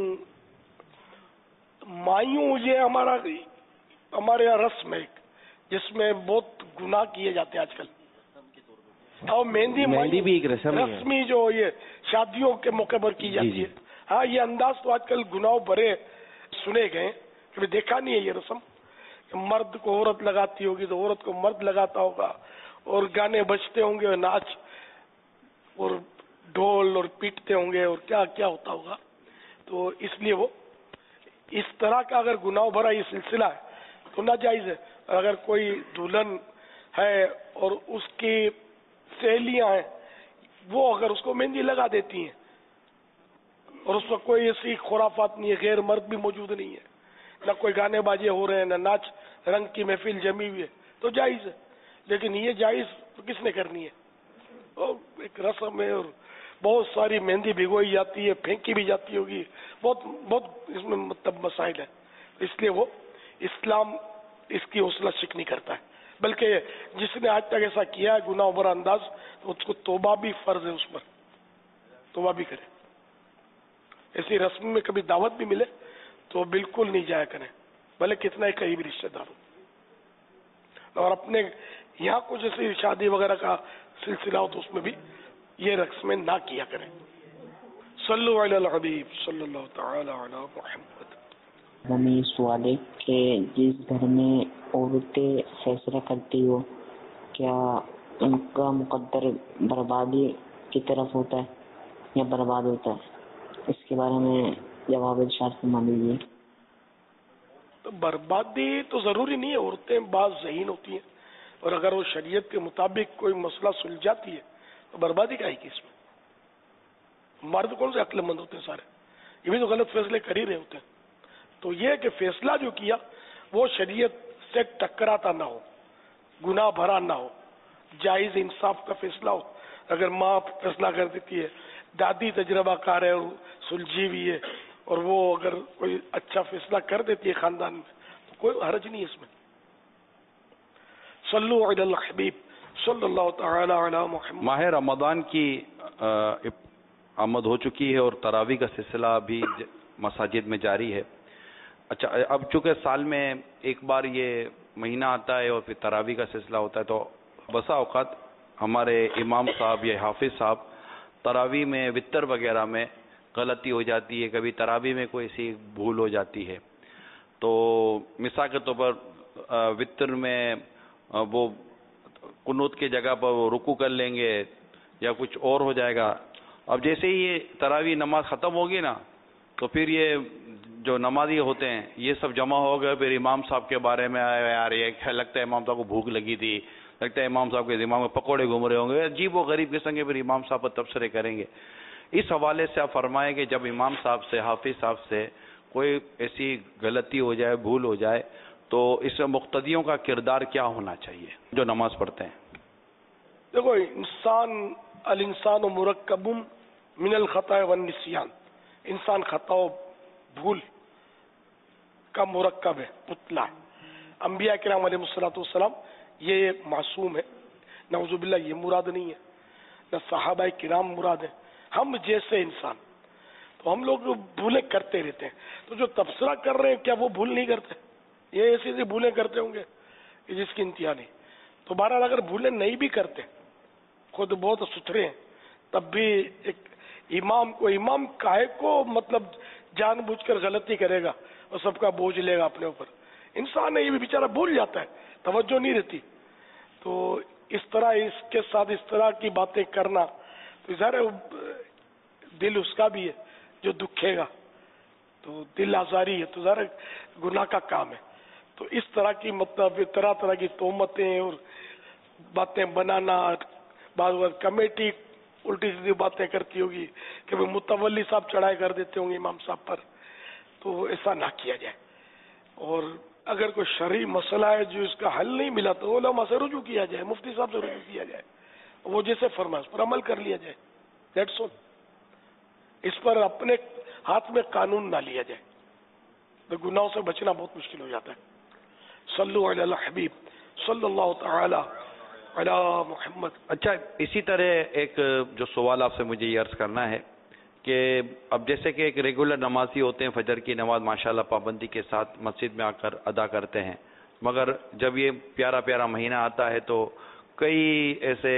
मायूं ये हमारा हमारे यहाँ रस्म है जिसमें बहुत गुनाह किए जाते हैं आजकल। और मेहंदी मेहंदी भी एक रस्म है। रस्मी जो ये शादियों के मौके पर की जाती है। हाँ, ये अंदाज तो आजकल गुनाह भरे सुने गए, कभी देखा नहीं है ये रस्म। मर्द को औरत लगाती होगी तो औरत को मर्द लगाता होगा और गाने बजते होंगे और नाच और ढोल और पीटते होंगे और क्या क्या होता होगा। तो इसलिए वो इस तरह का अगर गुनाह भरा ये सिलसिला है तो नाजायज है। अगर कोई दुल्हन है और उसकी सहेलियां हैं वो अगर उसको मेहंदी लगा देती हैं और उसमें कोई ऐसी खुराफात नहीं है, गैर मर्द भी मौजूद नहीं है, न कोई गाने बाजे हो रहे हैं, न नाच रंग की महफिल जमी हुई है, तो जायज है। लेकिन ये जायज तो किसने करनी है? और एक रस्म है और बहुत सारी मेहंदी भिगोई जाती है, फेंकी भी जाती होगी, बहुत बहुत इसमें मतलब मसाइल है। इसलिए वो इस्लाम इसकी हौसला शिक नहीं करता है, बल्कि जिसने आज तक ऐसा किया है गुनाह भरा अंदाज, तो उसको तौबा भी फर्ज है, उस पर तौबा भी करे। ऐसी रस्म में कभी दावत भी मिले तो बिल्कुल नहीं जाया करें, भले कितना ही करीबी रिश्तेदार हो। और अपने यहाँ कुछ ऐसी शादी वगैरह का सिलसिला हो तो उसमें भी ये रस्में ना किया करें। صلو علی الحبیب صلی اللہ تعالی علی محمد. ہمیں یہ سوال ہے کہ جس گھر میں عورتیں فیصلہ کرتی ہو کیا ان کا مقدر بربادی کی طرف ہوتا ہے یا برباد ہوتا ہے؟ اس کے بارے میں جواب ارشاد فرما دیجیے. تو بربادی تو ضروری نہیں ہے، عورتیں بعض ذہین ہوتی ہیں اور اگر وہ شریعت کے مطابق کوئی مسئلہ سلجھاتی ہے تو بربادی کا ہی کی اس میں. مرد کون سے عقل مند ہوتے ہیں سارے، یہ بھی تو غلط فیصلے کر ہی رہے ہوتے ہیں. تو یہ کہ فیصلہ جو کیا وہ شریعت سے ٹکراتا نہ ہو، گناہ بھرا نہ ہو، جائز انصاف کا فیصلہ ہو. اگر ماں فیصلہ کر دیتی ہے، دادی تجربہ کار ہے اور سلجھی ہوئی ہے اور وہ اگر کوئی اچھا فیصلہ کر دیتی ہے خاندان میں تو کوئی حرج نہیں اس میں. صلو علی الحبیب صلی اللہ تعالی علی محمد. ماہ رمضان کی آمد ہو چکی ہے اور تراویح کا سلسلہ بھی مساجد میں جاری ہے. اچھا، اب چونکہ سال میں ایک بار یہ مہینہ آتا ہے اور پھر تراویح کا سلسلہ ہوتا ہے تو بسا اوقات ہمارے امام صاحب یا حافظ صاحب تراویح میں وطر وغیرہ میں غلطی ہو جاتی ہے، کبھی تراویح میں کوئی ایسی بھول ہو جاتی ہے. تو مثال کے طور پر وطر میں وہ قنوت کی جگہ پر وہ رکوع کر لیں گے یا کچھ اور ہو جائے گا. اب جیسے ہی یہ تراویح نماز ختم ہوگی نا تو پھر یہ جو نمازی ہوتے ہیں یہ سب جمع ہو گئے، پھر امام صاحب کے بارے میں آیا یار یہ لگتا ہے امام صاحب کو بھوک لگی تھی، لگتا ہے امام صاحب کے دماغ میں پکوڑے گھوم رہے ہوں گے، عجیب و غریب قسم کے پھر امام صاحب پر تبصرے کریں گے. اس حوالے سے آپ فرمائیں کہ جب امام صاحب سے حافظ صاحب سے کوئی ایسی غلطی ہو جائے، بھول ہو جائے، تو اس میں مقتدیوں کا کردار کیا ہونا چاہیے جو نماز پڑھتے ہیں؟ دیکھو، انسان الانسان مرکب من الخطا والنسیان، انسان خطا و بھول کا مرکب ہے، پتلا ہے. انبیاء کرام علیہ الصلوۃ والسلام یہ معصوم ہے، نعوذ باللہ یہ مراد نہیں ہے، نہ صحابہ کرام مراد ہیں، ہم جیسے انسان. تو ہم لوگ بھولیں کرتے رہتے ہیں. تو جو تبصرہ کر رہے ہیں کیا وہ بھول نہیں کرتے؟ یہ ایسی ایسی بھولیں کرتے ہوں گے کہ جس کی انتہا نہیں. تو بہرحال اگر بھولیں نہیں بھی کرتے، خود بہت ستھرے ہیں، تب بھی ایک امام کو امام کاہے کو مطلب جان بوجھ کر غلطی کرے گا اور سب کا بوجھ لے گا اپنے اوپر. انسان ہے، یہ بھی بیچارہ بھول جاتا ہے، توجہ نہیں رہتی. تو اس طرح اس کے ساتھ اس طرح کی باتیں کرنا تو ظاہر دل اس کا بھی ہے جو دکھے گا، تو دل آزاری ہے، تو ظاہر گناہ کا کام ہے. تو اس طرح کی مطلب طرح طرح کی تہمتیں اور باتیں بنانا، بعض وقت کمیٹی الٹی سیدھی باتیں کرتی ہوگی کہ وہ متولی صاحب چڑھائی کر دیتے ہوں گے امام صاحب پر، تو ایسا نہ کیا جائے. اور اگر کوئی شرعی مسئلہ ہے جو اس کا حل نہیں ملا تو علماء سے رجوع کیا جائے، مفتی صاحب سے رجوع کیا جائے، وہ جیسے فرمائے اس پر عمل کر لیا جائے. That's all. اس پر اپنے ہاتھ میں قانون نہ لیا جائے، تو گناہوں سے بچنا بہت مشکل ہو جاتا ہے. صلو علی الحبیب صلی اللہ تعالی علی محمد. اچھا، اسی طرح ایک جو سوال آپ سے مجھے یہ عرض کرنا ہے کہ اب جیسے کہ ایک ریگولر نمازی ہوتے ہیں، فجر کی نماز ماشاءاللہ پابندی کے ساتھ مسجد میں آ کر ادا کرتے ہیں، مگر جب یہ پیارا پیارا مہینہ آتا ہے تو کئی ایسے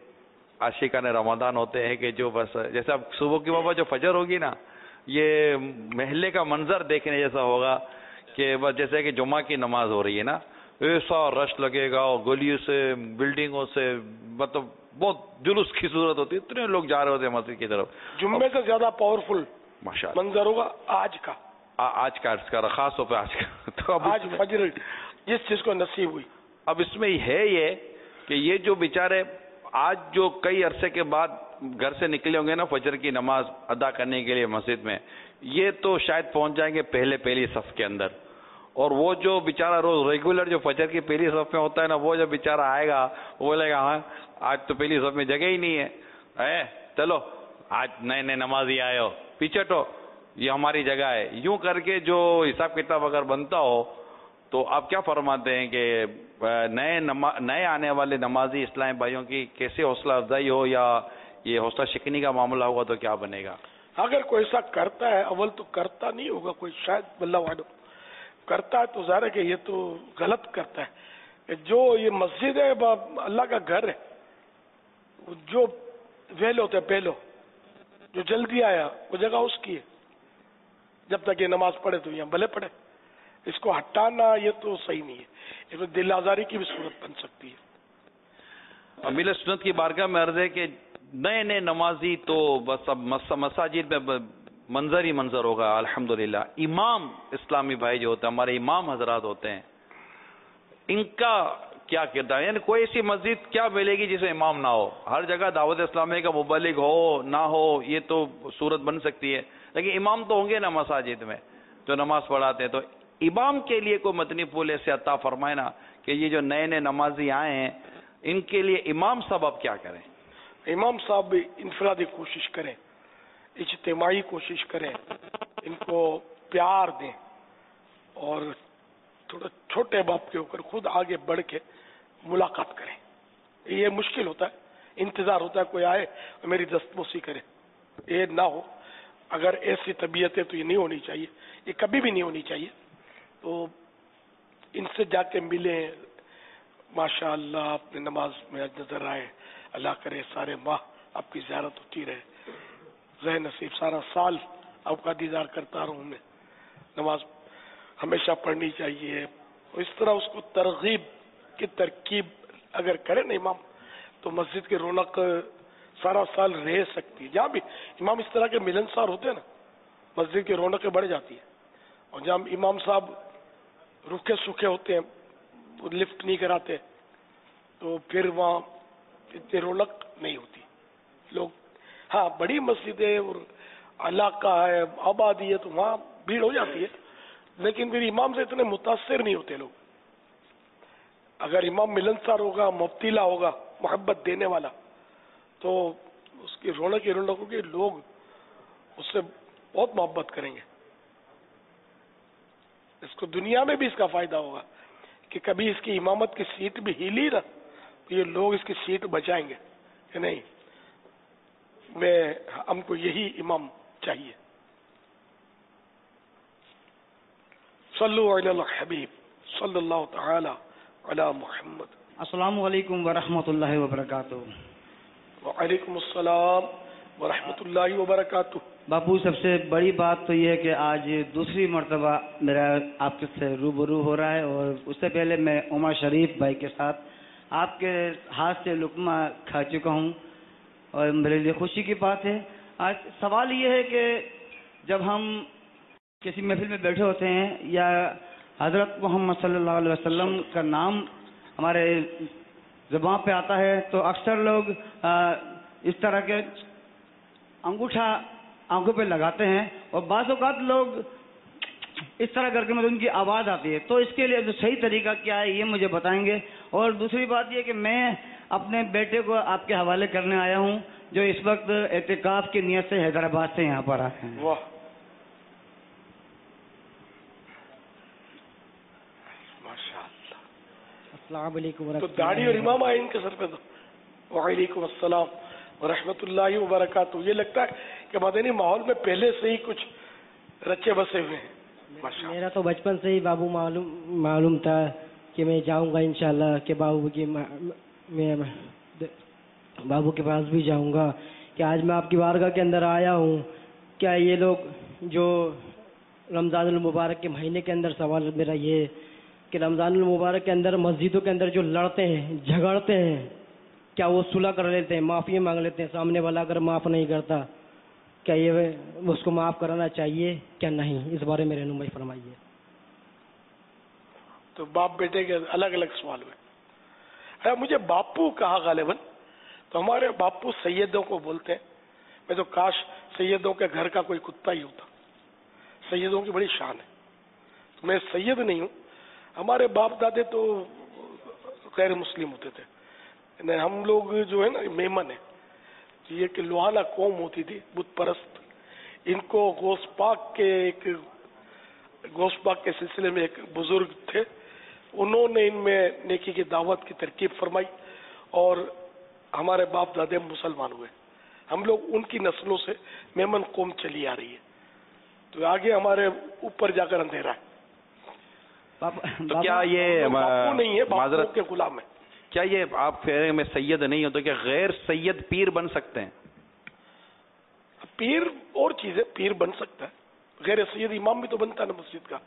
عاشقان رمضان ہوتے ہیں کہ جو بس جیسے اب صبح کی بابا جو فجر ہوگی نا، یہ محلے کا منظر دیکھنے جیسا ہوگا کہ بس جیسے کہ جمعہ کی نماز ہو رہی ہے نا، ایسا رش لگے گا اور گلیوں سے بلڈنگوں سے مطلب بہت جلوس کی صورت ہوتی ہے، اتنے لوگ جا رہے ہوتے ہیں مسجد کی طرف. جمعے سے زیادہ پاورفل ماشاءاللہ منظر ہوگا آج کا آج کا اس کا خاص طور پہ آج کا. تو اب آج فجر جس چیز کو نصیب ہوئی. اب اس میں ہے یہ کہ یہ جو بیچارے آج جو کئی عرصے کے بعد گھر سے نکلے ہوں گے نا فجر کی نماز ادا کرنے کے لیے مسجد میں، یہ تو شاید پہنچ جائیں گے پہلے پہلی صف کے اندر. اور وہ جو بیچارہ روز ریگولر جو فجر کی پہلی صف میں ہوتا ہے نا، وہ جب بیچارہ آئے گا وہ بولے گا ہاں آج تو پہلی صف میں جگہ ہی نہیں ہے، چلو آج نئے نئے نمازی آئے ہو پیچھے تو یہ ہماری جگہ ہے. یوں کر کے جو حساب کتاب اگر بنتا ہو تو آپ کیا فرماتے ہیں کہ نئے نما نئے آنے والے نمازی اسلامی بھائیوں کی کیسے حوصلہ افزائی ہو، یا یہ حوصلہ شکنی کا معاملہ ہوگا تو کیا بنے گا؟ اگر کوئی ایسا کرتا ہے، اول تو کرتا نہیں ہوگا کوئی، شاید اللہ عالم کرتا ہے تو ظاہر ہے کہ یہ تو غلط کرتا ہے. جو یہ مسجد ہے اللہ کا گھر ہے، جو ویل ہوتے ہیں پہلو جو جلدی آیا وہ جگہ اس کی ہے، جب تک یہ نماز پڑھے تو یہاں بھلے پڑھے. اس کو ہٹانا یہ تو صحیح نہیں ہے، اس میں دل آزاری کی بھی صورت بن سکتی ہے. امیر سنت کی بارگاہ میں عرض ہے کہ نئے نئے نمازی تو بس اب مساجد میں منظر ہی منظر ہوگا. الحمدللہ امام اسلامی بھائی جو ہوتے ہیں، ہمارے امام حضرات ہوتے ہیں، ان کا کیا کردار، یعنی کوئی ایسی مسجد کیا ملے گی جسے امام نہ ہو. ہر جگہ دعوت اسلامی کا مبلغ ہو نہ ہو یہ تو صورت بن سکتی ہے، لیکن امام تو ہوں گے نا مساجد میں جو نماز پڑھاتے ہیں. تو امام کے لیے کوئی مدنی پھول ایسے عطا فرمائے نا کہ یہ جو نئے نئے نمازی آئے ہیں ان کے لیے امام صاحب اب کیا کریں. امام صاحب بھی انفرادی کوشش کریں، اجتماعی کوشش کریں، ان کو پیار دیں اور تھوڑا چھوٹے باپ کے ہو کر خود آگے بڑھ کے ملاقات کریں. یہ مشکل ہوتا ہے، انتظار ہوتا ہے کوئی آئے اور میری دستبوسی کرے. یہ نہ ہو. اگر ایسی طبیعت ہے تو یہ نہیں ہونی چاہیے، یہ کبھی بھی نہیں ہونی چاہیے. تو ان سے جا کے ملیں، ماشاء اللہ آپ نے نماز میں نظر آئے، اللہ کرے سارے ماہ آپ کی زیارت ہوتی رہے، ذہن نصیب سارا سال آپ کا دیدار کرتا رہوں میں. نماز ہمیشہ پڑھنی چاہیے. اس طرح اس کو ترغیب کی ترکیب اگر کرے نا امام تو مسجد کی رونق سارا سال رہ سکتی ہے. جہاں بھی امام اس طرح کے ملنسار ہوتے ہیں نا مسجد کی رونقیں بڑھ جاتی ہیں. اور جہاں امام صاحب رکھے سکھے ہوتے ہیں، لفٹ نہیں کراتے، تو پھر وہاں اتنی رونق نہیں ہوتی. لوگ ہاں بڑی مسجد ہے اور علاقہ ہے، آبادی ہے، تو وہاں بھیڑ ہو جاتی ہے، لیکن پھر امام سے اتنے متاثر نہیں ہوتے لوگ. اگر امام ملنسار ہوگا، مبتلا ہوگا، محبت دینے والا، تو اس کی رونق ہی رونق ہوگی، لوگ اس سے بہت محبت کریں گے. اس کو دنیا میں بھی اس کا فائدہ ہوگا کہ کبھی اس کی امامت کی سیٹ بھی ہلی نا تو یہ لوگ اس کی سیٹ بچائیں گے کہ نہیں، میں ہم کو یہی امام چاہیے. صلو علی الحبیب صلی اللہ تعالی علی محمد. السلام علیکم ورحمۃ اللہ وبرکاتہ. وعلیکم السلام ورحمۃ اللہ وبرکاتہ. باپو سب سے بڑی بات تو یہ ہے کہ آج دوسری مرتبہ میرا آپ کے سے روبرو ہو رہا ہے، اور اس سے پہلے میں عمر شریف بھائی کے ساتھ آپ کے ہاتھ سے لقمہ کھا چکا ہوں اور میرے لیے خوشی کی بات ہے. آج سوال یہ ہے کہ جب ہم کسی محفل میں بیٹھے ہوتے ہیں یا حضرت محمد صلی اللہ علیہ وسلم کا نام ہمارے زبان پہ آتا ہے تو اکثر لوگ اس طرح کے انگوٹھا آنکھوں پہ لگاتے ہیں، اور بعض اوقات لوگ اس طرح کر کے مطلب ان کی آواز آتی ہے. تو اس کے لیے جو صحیح طریقہ کیا ہے یہ مجھے بتائیں گے. اور دوسری بات یہ کہ میں اپنے بیٹے کو آپ کے حوالے کرنے آیا ہوں جو اس وقت اعتکاف کی نیت سے حیدرآباد سے یہاں پر آئے ہیں. واہ ماشاء اللہ. السلام علیکم. تو داڑھی اور امام آئے ان کے سر پہ. تو وعلیکم السلام ورحمۃ اللہ وبرکاتہ. یہ لگتا ہے کہ مدنی ماحول میں پہلے سے ہی کچھ رچے بسے ہوئے ہیں. میرا تو بچپن سے ہی بابو معلوم معلوم تھا کہ میں جاؤں گا انشاءاللہ کہ بابو کی میں بابو کے پاس بھی جاؤں گا. کہ آج میں آپ کی بارگاہ کے اندر آیا ہوں. کیا یہ لوگ جو رمضان المبارک کے مہینے کے اندر سوال میرا یہ کہ رمضان المبارک کے اندر مسجدوں کے اندر جو لڑتے ہیں جھگڑتے ہیں کیا وہ صلح کر لیتے ہیں، معافی مانگ لیتے ہیں؟ سامنے والا اگر معاف نہیں کرتا کیا یہ اس کو معاف کرانا چاہیے کیا نہیں؟ اس بارے میں رہنمائی فرمائیے. تو باپ بیٹے کے الگ الگ سوال ہوئے. مجھے باپو کہا غالباً، تو ہمارے باپو سیدوں کو بولتے ہیں. میں تو کاش سیدوں کے گھر کا کوئی کتا ہی ہوتا. سیدوں کی بڑی شان ہے. میں سید نہیں ہوں. ہمارے باپ دادے تو غیر مسلم ہوتے تھے. ہم لوگ جو ہے نا میمن ہے، یہ کہ لوہانا قوم ہوتی تھی بت پرست. ان کو غوث پاک کے ایک غوث پاک کے سلسلے میں ایک بزرگ تھے، انہوں نے ان میں نیکی کی دعوت کی ترکیب فرمائی اور ہمارے باپ دادے مسلمان ہوئے. ہم لوگ ان کی نسلوں سے میمن قوم چلی آ رہی ہے. تو آگے ہمارے اوپر جا کر اندھیرا ہے. تو کیا یہ باپو نہیں ہے، باپو کے غلام ہے. کیا یہ آپ کہہ رہے ہیں میں سید نہیں ہوں تو کیا غیر سید پیر بن سکتے ہیں؟ पीर और चीज है, पीर बन सकता है, गैर सैयद इमाम भी तो बनता है ना मस्जिद का,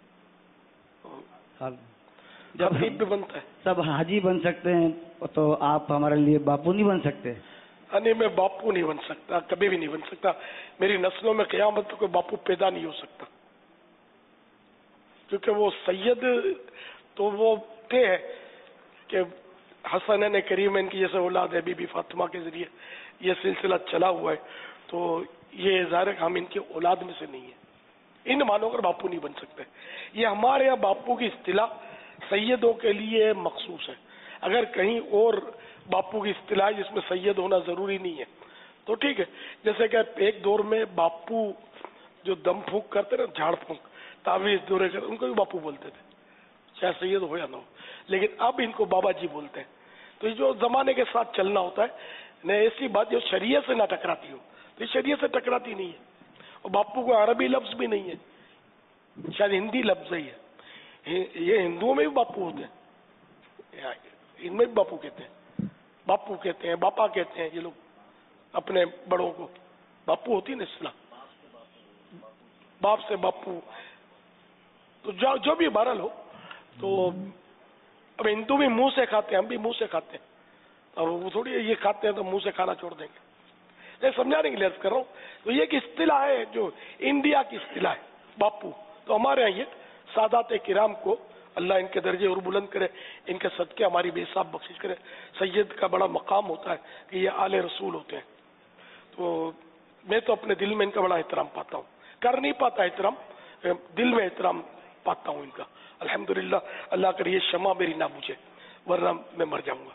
जब खतीब भी बनता है। सब हाजी बन सकते हैं तो आप हमारे लिए बापू नहीं बन सकते? नहीं, मैं बापू नहीं बन सकता, कभी भी नहीं बन सकता। मेरी नस्लों में क़यामत कोई बापू पैदा नहीं हो सकता, क्योंकि वो सैयद तो वो थे कि हसन ने करीम इनकी जैसे औलाद है, बीबी फातिमा के जरिए ये सिलसिला चला हुआ है, तो ये ज़ाहिर है हम इनकी औलाद में से नहीं है, इन मानों कर बापू नहीं बन सकते। ये हमारे यहाँ बापू की इस्तिलाह सैयदों के लिए मखसूस है। अगर कहीं और बापू की इस्तिलाह जिसमें सैयद होना जरूरी नहीं है तो ठीक है। जैसे कि एक दौर में बापू जो दम फूंक करते ना, झाड़ फूंक, तावीज दौरे करते, उनको भी बापू बोलते थे, चाहे सैयद हो या ना हो। लेकिन अब इनको बाबा जी बोलते हैं। तो ये जो जमाने के साथ चलना होता है न, ऐसी बात जो शरीयत से ना टकराती हो, तो ये शरीयत से टकराती नहीं है। और बापू को अरबी लफ्ज भी नहीं है, शायद हिंदी लफ्ज ही है। ये हिंदुओं में भी बापू होते हैं, इनमें भी बापू कहते हैं, बापू कहते हैं, बापा कहते हैं ये लोग अपने बड़ों को। बापू होती है ना इस्लाम, बाप से बापू, तो जो, जो भी बहरहाल हो। तो अब हिंदू भी मुंह से खाते हैं, हम भी मुंह से खाते हैं, अब वो थोड़ी ये खाते हैं तो मुंह से खाना छोड़ देंगे। ये समझाने के लिए अर्ज कर रहा हूँ। तो ये की इस्तिलाह है जो इंडिया की इस्तिलाह है बापू। तो हमारे यहाँ ये सादात किराम को अल्लाह इनके दर्जे और बुलंद करे, इनके सदके हमारी बेहिसाब बख्शिश करे। सैयद का बड़ा मकाम होता है कि ये आले रसूल होते हैं। तो मैं तो अपने दिल में इनका बड़ा एहतराम पाता हूँ, कर नहीं पाता एहतराम, दिल में एहतराम पाता हूँ इनका। अल्हम्दुलिल्लाह, अल्लाह करे ये शमा मेरी ना बुझे, वरना मैं मर जाऊंगा।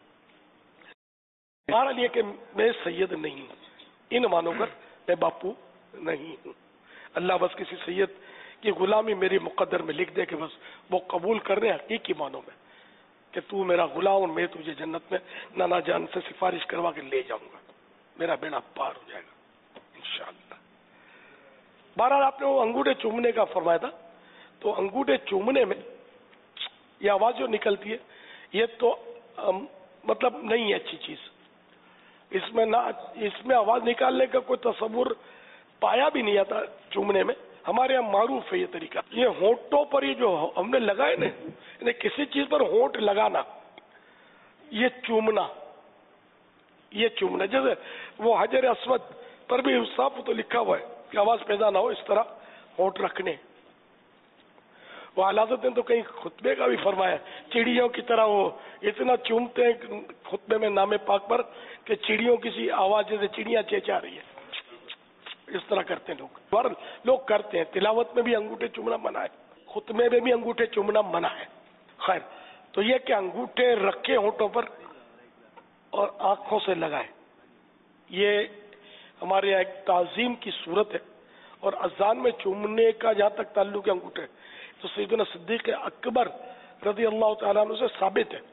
बहरहाल ये कि मैं सैयद नहीं हूँ, इन मानों पर मैं बापू नहीं हूँ। अल्लाह बस किसी सैयद की गुलामी मेरी मुकद्दर में लिख दे कि बस वो कबूल कर रहे हैं हकीकी मानों में कि तू मेरा गुलाम और मैं तुझे जन्नत में नाना जान से सिफारिश करवा के ले जाऊंगा, मेरा बेड़ा पार हो जाएगा इंशाअल्लाह। बहरहाल आपने वो अंगूठे चूमने का फरमाया था, तो अंगूठे चूमने में ये आवाज जो निकलती है ये तो अम, मतलब नहीं है अच्छी चीज। इसमें ना इसमें आवाज निकालने का कोई तस्वुर पाया भी नहीं आता चूमने में। हमारे यहाँ मारूफ है ये तरीका। ये होंठों पर ये जो हमने लगाए ना, इन्हें किसी चीज पर होंठ लगाना, ये चूमना, ये चूमना। जैसे वो हजर अस्वद पर भी साफ तो लिखा हुआ है कि आवाज पैदा ना हो, इस तरह होंठ रखने। वो अलादत ने तो कहीं खुतबे का भी फरमाया, चिड़ियों की तरह वो इतना चूमते हैं खुतबे में नामे पाक पर कि चिड़ियों किसी आवाज जैसे चिड़ियां चेचा रही है, इस तरह करते हैं लोग। पर लोग करते हैं, तिलावत में भी अंगूठे चूमना मना है, खुतबे में भी अंगूठे चूमना मना है। खैर, तो ये कि अंगूठे रखे होंठों पर और आंखों से लगाए, ये हमारे यहाँ एक ताजीम की सूरत है। और अजान में चूमने का जहां तक ताल्लुक है अंगूठे, तो सैयदना सिद्दीक अकबर रज़ी अल्लाह तआला अन्हु से साबित है।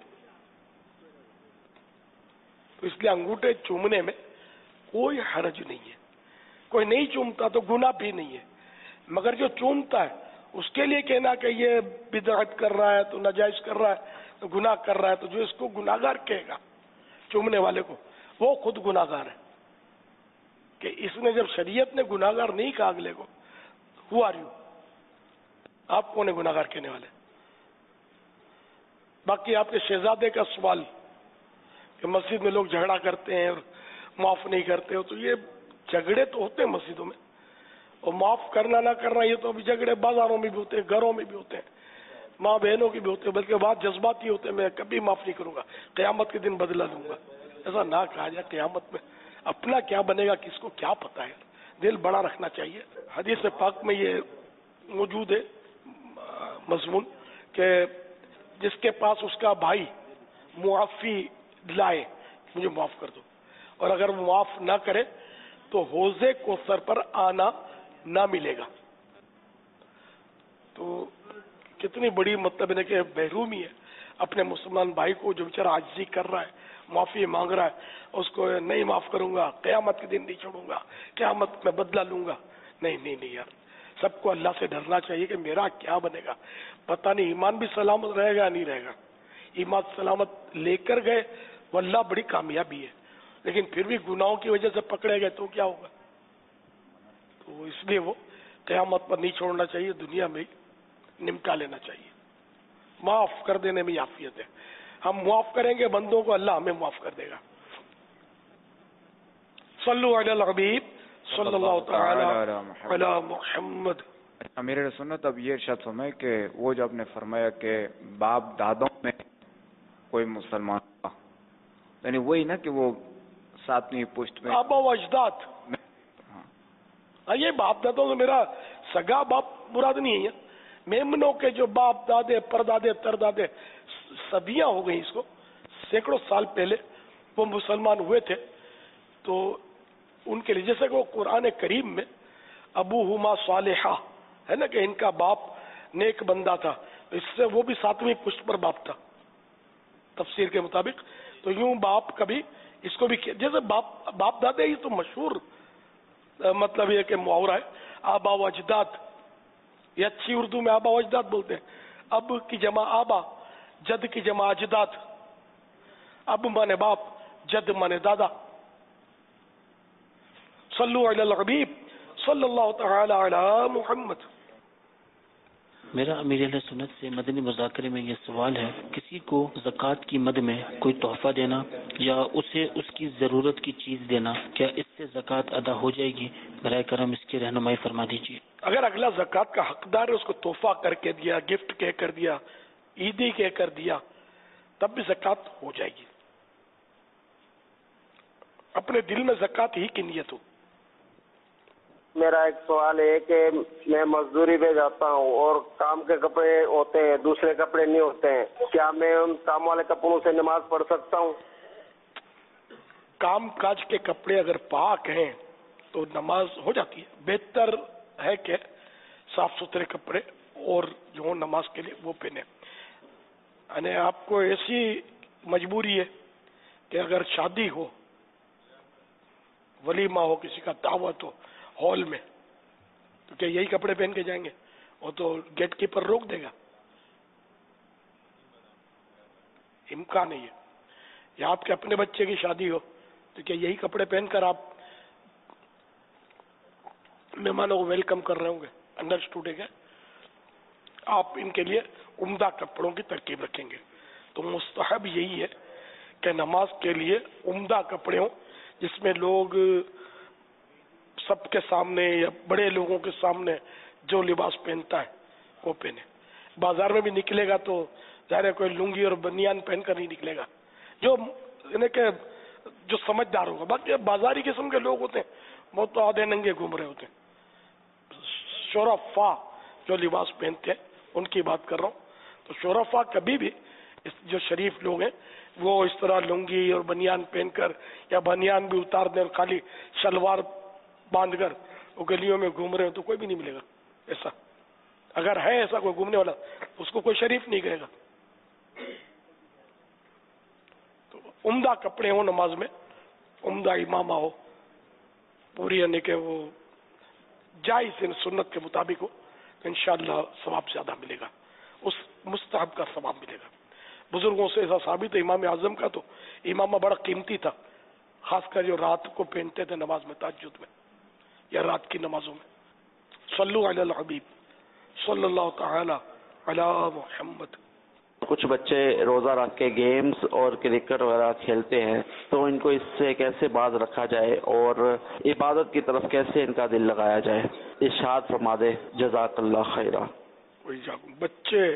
तो इसलिए अंगूठे चूमने में कोई हरज नहीं है। कोई नहीं चूमता तो गुनाह भी नहीं है, मगर जो चूमता है उसके लिए कहना कि ये बिदअत कर रहा है तो नाजायज कर रहा है तो गुनाह कर रहा है, तो जो इसको गुनाहगार कहेगा चूमने वाले को, वो खुद गुनाहगार है। कि इसने जब शरीयत ने गुनाहगार नहीं कहा अगले को, हु आर यू, आप कौन है गुनाहगार कहने वाले। बाकी आपके शहजादे का सवाल कि मस्जिद में लोग झगड़ा करते हैं और माफ नहीं करते हो, तो ये झगड़े तो होते हैं मस्जिदों में, और माफ करना ना करना ये तो अभी झगड़े बाजारों में भी होते हैं, घरों में भी होते हैं, माँ बहनों की भी होते हैं, बल्कि बात जज्बाती होते हैं। मैं कभी माफ नहीं करूंगा, क़यामत के दिन बदला लूंगा, ऐसा ना कहा जाए। क़यामत में अपना क्या बनेगा किसको क्या पता है, दिल बड़ा रखना चाहिए। हदीस पाक में ये मौजूद है मजमून कि जिसके पास उसका भाई मुआफी लाए, मुझे माफ कर दो, और अगर वो माफ ना करे तो हौज़े कौसर पर आना ना मिलेगा। तो कितनी बड़ी मतलब है कि बेरूमी है अपने मुसलमान भाई को जो बेचारा आजिज़ी कर रहा है, माफी मांग रहा है, उसको नहीं माफ करूंगा, क़यामत के दिन नहीं छोड़ूंगा, क़यामत में बदला लूंगा। नहीं नहीं नहीं यार, सबको अल्लाह से डरना चाहिए कि मेरा क्या बनेगा पता नहीं, ईमान भी सलामत रहेगा नहीं रहेगा। ईमान सलामत लेकर गए वल्लाह बड़ी कामयाबी है, लेकिन फिर भी गुनाहों की वजह से पकड़े गए तो क्या होगा। तो इसलिए वो क़यामत पर नहीं छोड़ना चाहिए, दुनिया में ही निपटा लेना चाहिए। माफ कर देने में याफियत है। हम माफ करेंगे बंदों को, अल्लाह हमें माफ कर देगा। सल्लु अलल हबीब सल्लल्लाहु तआला अला मुहम्मद। अमीर सुन्नत अब ये इरशाद फरमाए कि वो जो आपने फरमाया कि बाप दादों में कोई मुसलमान था, यानी वही ना कि वो सातवीं पुश्त में आबा व अजदाद। हाँ, ये बाप दादों में मेरा सगा बाप मुराद नहीं है, मेमनों के जो बाप दादे परदादे तरदादे सदियां हो गई, इसको सैकड़ों साल पहले वो मुसलमान हुए थे, तो उनके लिए जैसे कि वो कुरान करीम में अबू हुमा सालेहा है ना कि इनका बाप नेक बंदा था, इससे वो भी सातवीं पुश्त पर बाप था तफसीर के मुताबिक। तो यूं बाप कभी इसको भी जैसे बाप बाप दादे, ही तो मशहूर मतलब ये कि मुहावरा है आबा व अजदाद। ये अच्छी उर्दू में आबा व अजदाद बोलते हैं। अब की जमा आबा, जद की जमा अजदाद। अब माने बाप, जद माने दादा। सल्लु अलल हबीब सल्लल्लाहु तआला अला मुहम्मद। मेरा अमीर सुन्नत से मदनी मुज़ाकरे में ये सवाल है, किसी को ज़कात की मद में कोई तोहफा देना या उसे उसकी ज़रूरत की चीज़ देना, क्या इससे ज़कात अदा हो जाएगी? बराए करम इसकी रहनुमाई फरमा दीजिए। अगर अगला ज़कात का हकदार है, उसको तोहफा करके दिया, गिफ्ट कह कर दिया, ईदी कह कर दिया, तब भी ज़कात हो जाएगी। अपने दिल में ज़कात ही की नियत हो। मेरा एक सवाल है कि मैं मजदूरी पे जाता हूँ और काम के कपड़े होते हैं, दूसरे कपड़े नहीं होते हैं, क्या मैं उन काम वाले कपड़ों से नमाज पढ़ सकता हूँ? काम काज के कपड़े अगर पाक हैं तो नमाज हो जाती है। बेहतर है कि साफ सुथरे कपड़े और जो नमाज के लिए वो पहने। यानी आपको ऐसी मजबूरी है कि अगर शादी हो, वलीमा हो, किसी का दावत हो हॉल में, तो क्या यही कपड़े पहन के जाएंगे? वो तो गेट कीपर रोक देगा, इम्कान नहीं है। या आपके अपने बच्चे की शादी हो तो क्या यही कपड़े पहनकर आप मेहमानों को वेलकम कर रहे होंगे? अंडरस्टूड है क्या? आप इनके लिए उम्दा कपड़ों की तरकीब रखेंगे। तो मुस्तहब यही है कि नमाज के लिए उम्दा कपड़े हों, जिसमें लोग सबके सामने या बड़े लोगों के सामने जो लिबास पहनता है वो पहने। बाजार में भी निकलेगा तो ज़ाहिर है कोई लुंगी और बनियान पहनकर नहीं निकलेगा, जो यानी कि जो समझदार होगा। बाकी बाजारी किस्म के लोग होते हैं, वो तो आधे नंगे घूम रहे होते हैं। शोरफा जो लिबास पहनते हैं उनकी बात कर रहा हूँ। तो शोरफा कभी भी इस जो शरीफ लोग हैं वो इस तरह लुंगी और बनियान पहनकर या बनियान भी उतार दें और खाली शलवार बांधकर वो गलियों में घूम रहे हो तो कोई भी नहीं मिलेगा ऐसा। अगर है ऐसा कोई घूमने वाला उसको कोई शरीफ नहीं कहेगा। तो उम्दा कपड़े हो नमाज में, उम्दा इमामा हो, पूरी यानी कि वो जायज़ सुन्नत के मुताबिक हो, तो इंशाअल्लाह सवाब ज्यादा मिलेगा, उस मुस्तहब का सवाब मिलेगा। बुजुर्गों से ऐसा साबित है, इमाम आजम का तो इमामा बड़ा कीमती था, खासकर जो रात को पहनते थे नमाज में, तहज्जुद में या रात की नमाजों में। सल्लु अलल हबीब सल्लल्लाहु तआला अला मुहम्मद। कुछ बच्चे रोजा रख के गेम्स और क्रिकेट वगैरह खेलते हैं, तो इनको इससे कैसे बाज रखा जाए और इबादत की तरफ कैसे इनका दिल लगाया जाए? इरशाद फरमा दे, जज़ाकल्लाह खैरा। बच्चे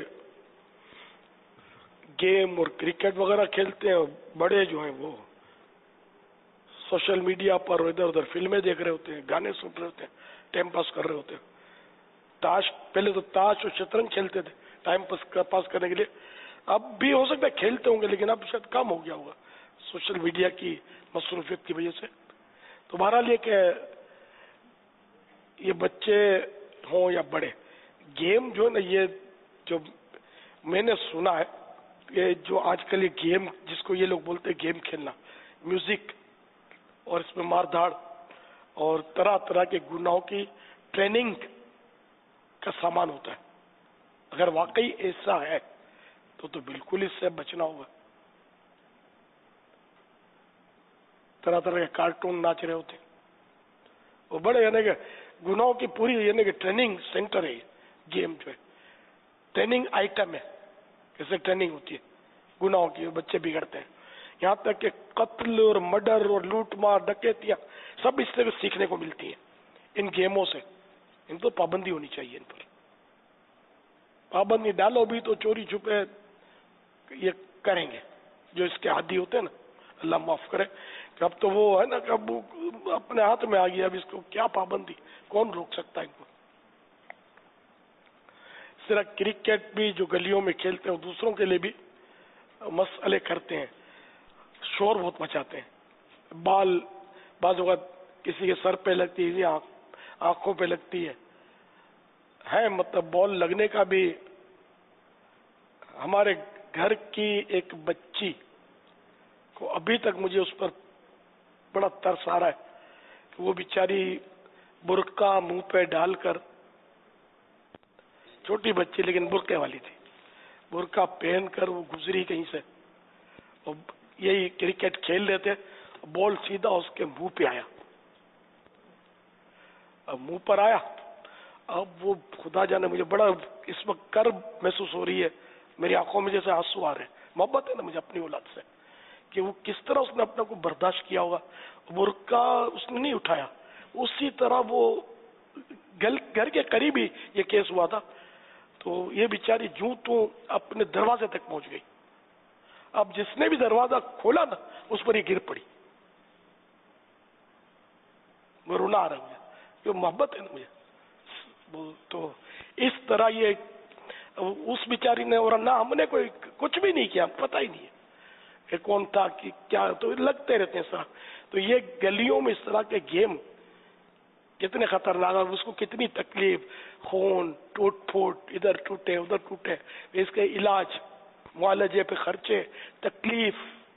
गेम और क्रिकेट वगैरह खेलते हैं, बड़े जो हैं वो सोशल मीडिया पर इधर उधर फिल्में देख रहे होते हैं, गाने सुन रहे होते हैं, टाइम पास कर रहे होते हैं। ताश, पहले तो ताश और शतरंज खेलते थे टाइम पास पास करने के लिए, अब भी हो सकता है खेलते होंगे लेकिन अब शायद कम हो गया होगा सोशल मीडिया की मसरूफियत की वजह से। तो बहरहाल ये कि ये बच्चे हों या बड़े, गेम जो है ना, ये जो मैंने सुना है ये जो आजकल ये गेम जिसको ये लोग बोलते हैं गेम खेलना, म्यूजिक और इसमें मारधाड़ और तरह तरह के गुनाहों की ट्रेनिंग का सामान होता है। अगर वाकई ऐसा है तो तो बिल्कुल इससे बचना होगा। तरह तरह के कार्टून नाच रहे होते, वो बड़े यानी कि गुनाहों की पूरी यानी कि ट्रेनिंग सेंटर है गेम, जो है ट्रेनिंग आइटम है, कैसे ट्रेनिंग होती है गुनाहों की, बच्चे बिगड़ते हैं। यहाँ तक कि कत्ल और मर्डर और लूट मार डकैतियां सब इससे सीखने को मिलती है इन गेमों से। इन तो पाबंदी होनी चाहिए, इन पर पाबंदी डालो भी तो चोरी छुपे ये करेंगे जो इसके आदी होते हैं ना, अल्लाह माफ करे। कि अब तो वो है ना कि अब अपने हाथ में आ गया, अब इसको क्या पाबंदी, कौन रोक सकता है इनको। इस तरह क्रिकेट भी जो गलियों में खेलते हैं दूसरों के लिए भी मसले करते हैं, शोर बहुत मचाते हैं, बाल बाजू का किसी के सर पे लगती है, आंखों पे लगती है है मतलब बॉल लगने का भी। हमारे घर की एक बच्ची को अभी तक मुझे उस पर बड़ा तरस आ रहा है कि वो बेचारी बुर्का मुंह पे डालकर, छोटी बच्ची लेकिन बुर्के वाली थी, बुर्का पहनकर वो गुजरी कहीं से, और यही क्रिकेट खेल रहे थे, बॉल सीधा उसके मुंह पे आया। अब मुंह पर आया, अब वो खुदा जाने मुझे बड़ा इस वक्त कर्ब महसूस हो रही है, मेरी आंखों में जैसे आंसू आ रहे हैं। मोहब्बत है ना मुझे अपनी औलाद से कि वो किस तरह उसने अपने को बर्दाश्त किया होगा। बुर्का उसने नहीं उठाया, उसी तरह वो घर के करीब ही ये केस हुआ था, तो ये बेचारी जूं तो अपने दरवाजे तक पहुंच गई। अब जिसने भी दरवाजा खोला ना उस पर ये गिर पड़ी। मैं रोना आ रहा है, ये मोहब्बत है ना मुझे। तो इस तरह ये उस बेचारी ने, और ना हमने कोई कुछ भी नहीं किया, पता ही नहीं है कि कौन था कि क्या, तो लगते रहते हैं सर। तो ये गलियों में इस तरह के गेम कितने खतरनाक है, उसको कितनी तकलीफ, खून टूट फूट, इधर टूटे उधर टूटे, इसके इलाज मुआलजे पे खर्चे, तकलीफ।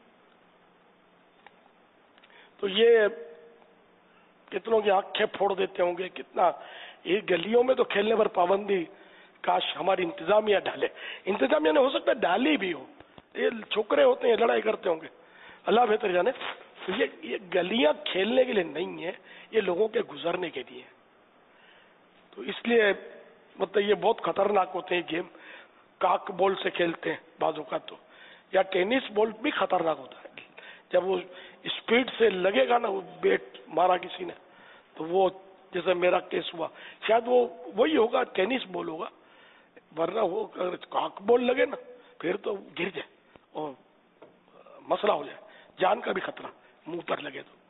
तो ये कितनों की आंखें फोड़ देते होंगे। कितना ये गलियों में तो खेलने पर पाबंदी काश हमारी इंतजामिया डाले। इंतजामिया ने हो सकता है डाली भी हो, ये छोकरे होते हैं लड़ाई करते होंगे, अल्लाह बेहतर जाने। तो ये ये गलियां खेलने के लिए नहीं है, ये लोगों के गुजरने के लिए। तो इसलिए मतलब ये बहुत खतरनाक होते हैं गेम। काक बॉल से खेलते हैं बाजू का, तो या टेनिस बॉल भी खतरनाक होता है। जब वो स्पीड से लगेगा ना, वो बैट मारा किसी ने, तो वो जैसे मेरा केस हुआ, शायद वो वही होगा, टेनिस बॉल होगा, वरना वो अगर काक बॉल लगे ना फिर तो गिर जाए और मसला हो जाए, जान का भी खतरा मुंह पर लगे तो।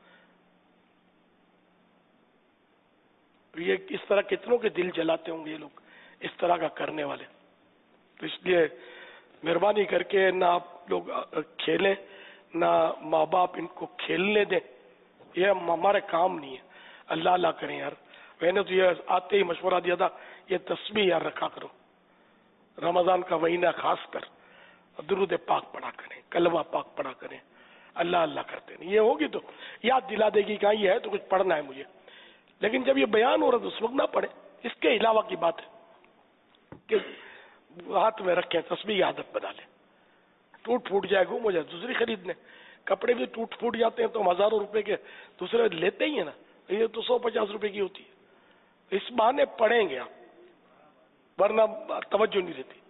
तो ये इस तरह कितनों के दिल जलाते होंगे ये लोग इस तरह का करने वाले। तो इसलिए मेहरबानी करके ना आप लोग खेलें, ना माँ बाप इनको खेलने दें, ये हमारे काम नहीं है। अल्लाह अल्लाह करें यार। मैंने तो ये आते ही मशवरा दिया था, ये तस्बीह यार रखा करो, रमजान का महीना खास कर दुरूद पाक पढ़ा करें, कलमा पाक पढ़ा करें, अल्लाह अल्लाह करते नहीं। ये होगी तो याद दिला देगी कहाँ ये है तो कुछ पढ़ना है मुझे, लेकिन जब ये बयान हो रहा है तो उस वक्त ना पढ़े। इसके अलावा की बात है कि हाथ में रखें, तस्बीह की आदत बना लें। टूट फूट जाए, गुम हो जाए, दूसरी खरीदने। कपड़े भी टूट फूट जाते हैं तो हजारों रुपए के दूसरे लेते ही है ना, ये तो सौ पचास रुपए की होती है। इस बहाने पढ़ेंगे आप, वरना तवज्जो नहीं रहती।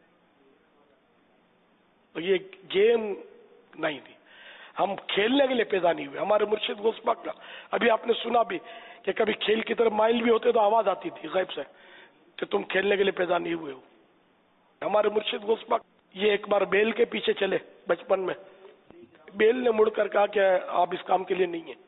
तो ये गेम नहीं थी, हम खेलने के लिए पैदा नहीं हुए। हमारे मुर्शिद गौस पाक का अभी आपने सुना भी कि कभी खेल की तरफ माइल भी होते तो आवाज आती थी गैब से कि तुम खेलने के लिए पैदा नहीं हुए हो। हमारे मुर्शिद गौस पाक ये एक बार बेल के पीछे चले बचपन में, बेल ने मुड़कर कहा कि आप इस काम के लिए नहीं है,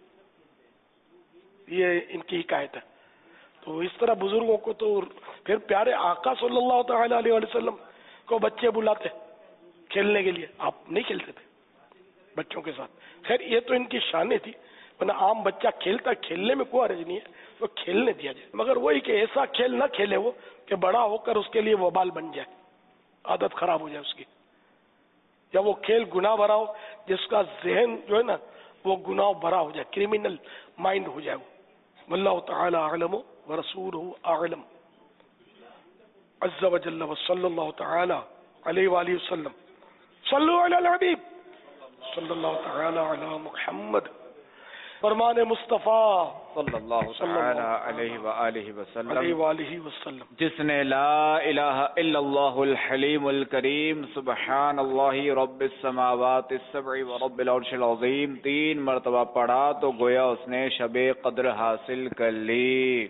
ये इनकी हिकायत है। तो इस तरह बुजुर्गों को तो फिर प्यारे आका सल्लल्लाहु तआला अलैहि वसल्लम को बच्चे बुलाते खेलने के लिए, आप नहीं खेलते थे बच्चों के साथ। खैर ये तो इनकी शान थी, वरना आम बच्चा खेलता, खेलने में कोई हर्ज नहीं है, तो खेलने दिया जाए। मगर वही कि ऐसा खेल ना खेले वो कि बड़ा होकर उसके लिए वबाल बन जाए, आदत खराब हो जाए उसकी, या वो खेल गुनाह भरा हो जिसका जहन जो है ना वो गुनाह भरा हो जाए, क्रिमिनल माइंड हो जाए वो। वल्लाहु तआला अअलम व रसूलुहु अअलम। अज़्ज़ा व जल्ल व सल्लल्लाहु तआला अलैहि व आलिहि वसल्लम। सल्लु अला हबीब सल्लल्लाहु तआला अला मुहम्मद فرمان مصطفیٰ صلی اللہ تعالی علیہ وآلہ وسلم علیہ وآلہ وسلم، جس نے لا الہ الا اللہ الحلیم الکریم سبحان اللہ رب السماوات السبع و رب العرش العظیم تین مرتبہ پڑھا تو گویا اس نے شب قدر حاصل کر لی.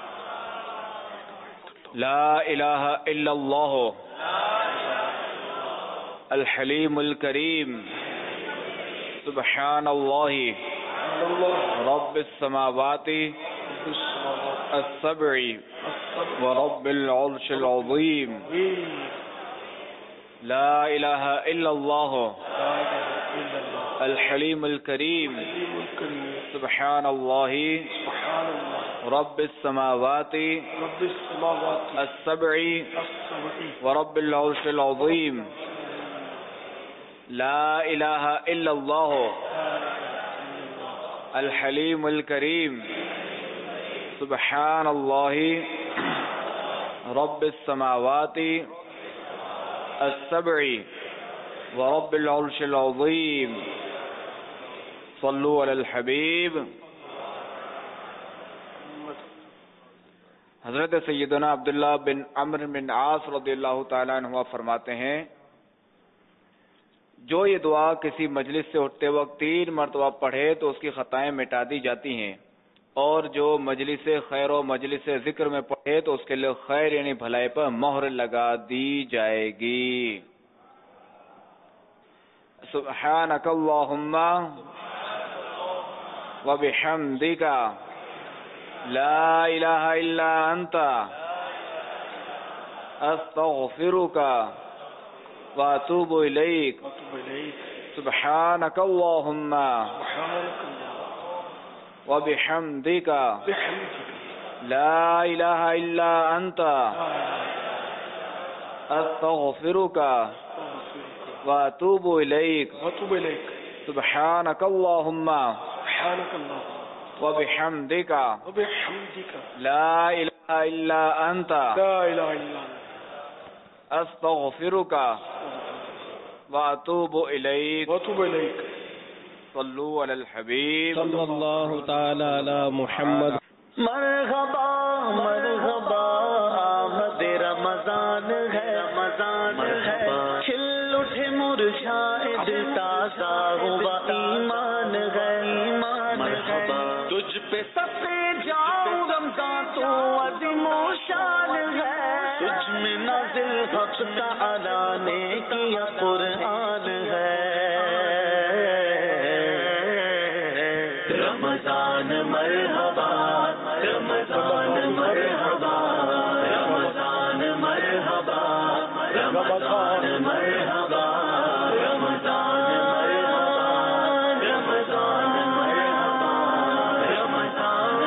لا الہ الا اللہ الحلیم الکریم سبحان اللہ رب السماوات السبع ورب العرش العظیم. لا الہ الا اللہ الحلیم الکریم سبحان اللہ رب السماوات السبع ورب العرش العظیم. لا الہ الا اللہ الحلیم الکریم سبحان اللہ رب السماوات السبع ورب العرش العظیم. صلو علی الحبیب. حضرت سیدنا عبداللہ بن عمرو بن عاص رضی اللہ تعالیٰ عنہ فرماتے ہیں جو یہ دعا کسی مجلس سے اٹھتے وقت تین مرتبہ پڑھے تو اس کی خطائیں مٹا دی جاتی ہیں، اور جو مجلس خیر و مجلس ذکر میں پڑھے تو اس کے لیے خیر یعنی بھلائی پر مہر لگا دی جائے گی. سبحانک اللہم و بحمدک لا الہ الا انت استغفرک واتوب الیک. سبحانک اللہم وبحمدک لا الہ الا انت استغفرک واتوب الیک. سبحانک اللہم وبحمدک لا الہ الا انت استغفرک واتوب الیک. صلو علی الحبیب صلی اللہ تعالی علی محمد. مرحبا مرحبا آمد رمضان ہے رمضان ہے کھل اٹھے مرجھائے دل تازہ ہوا ایمان ہے ایمان ہے تجھ پہ سب سے جاؤں رمضان تو عظیم و شان ہے تجھ میں نازل حق تعالیٰ نے کیا قرآن ہے رمضان مرحبا رمضان مرحبا رمضان مرحبا رمضان مرحبا رمضان مرحبا رمضان مرحبا رمضان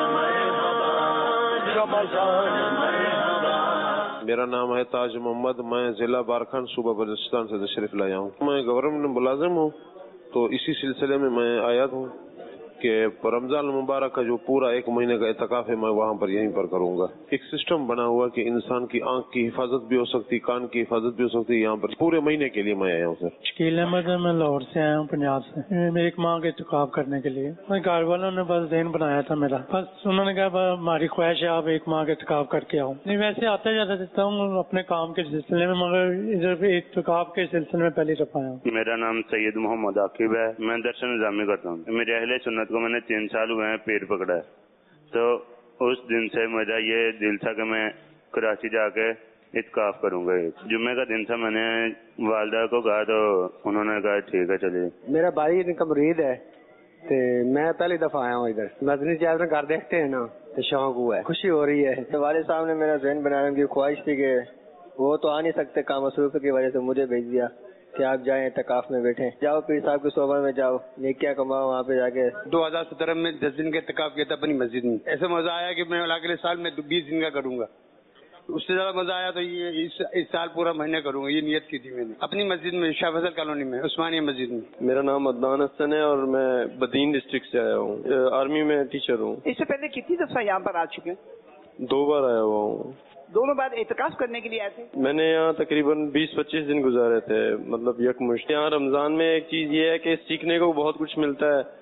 مرحبا رمضان مرحبا. میرا نام ہے تاج محمد، میں ضلع بارکھنڈ صوبہ بلوچستان سے تشریف لایا ہوں. میں گورنمنٹ ملازم ہوں، تو اسی سلسلے میں میں آیا ہوں کہ رمضان المبارک کا جو پورا ایک مہینے کا اعتکاف ہے میں وہاں پر یہیں پر کروں گا. ایک سسٹم بنا ہوا کہ انسان کی آنکھ کی حفاظت بھی ہو سکتی، کان کی حفاظت بھی ہو سکتی. یہاں پر پورے مہینے کے لیے میں آیا ہوں. سر شکیل احمد ہے، میں لاہور سے آیا ہوں، پنجاب سے. میں ایک ماہ کا اعتکاف کرنے کے لیے گھر والوں نے بس ذہن بنایا تھا میرا، بس انہوں نے کہا ہماری خواہش ہے آپ ایک ماہ کا اعتکاف کر کے آؤ. نہیں ویسے آتا جاتا رہتا ہوں اپنے کام کے سلسلے میں، مگر ادھر اعتکاف کے سلسلے میں پہلی دفعہ آیا ہوں. میرا نام سید محمد عاقب ہے، میں درس نظامی کرتا ہوں. میرے اہل سنت کو میں نے تین سال ہوئے ہیں پیر پکڑا ہے، تو اس دن سے میرا یہ دل تھا کہ میں کراچی جا کے اعتکاف کروں گا. جمعے کا دن تھا، میں نے والدہ کو کہا تو انہوں نے کہا ٹھیک ہے چلیے. میرا بھائی ان کا مرید ہے، تے میں پہلی دفعہ آیا ہوں ادھر. مدنی چینل میں گھر دیکھتے ہیں نا تو شوق ہوا ہے، خوشی ہو رہی ہے. والد صاحب نے میرا ذہن بنانے کی خواہش تھی کہ وہ تو آ نہیں سکتے کام مصروف کی وجہ سے، مجھے بھیج دیا کہ آپ جائیں اعتکاف میں بیٹھیں، جاؤ پیر صاحب کی صحبت میں جاؤ، نیکیاں کماؤ وہاں پہ جا کے. دو ہزار سترہ میں دس دن کا اعتکاف کیا تھا اپنی مسجد میں. ایسا مزہ آیا کہ میں اگلے سال میں بیس دن کا کروں گا. اس سے زیادہ مزہ آیا تو یہ اس سال پورا مہینہ کروں گا. یہ نیت کی تھی میں نے اپنی مسجد میں، شاہ فضل کالونی میں، عثمانیہ مسجد میں. میرا نام عدنان حسن ہے اور میں بدین ڈسٹرکٹ سے آیا ہوں. آرمی میں ٹیچر ہوں. اس سے پہلے کتنی دفعہ یہاں پر آ چکے ہیں؟ دو بار آیا ہوا ہوں. دونوں بار اعتکاف کرنے کے لیے آئے تھے؟ میں نے یہاں تقریباً بیس پچیس دن گزارے تھے، مطلب یکمشت. یہاں رمضان میں ایک چیز یہ ہے کہ سیکھنے کو بہت کچھ ملتا ہے.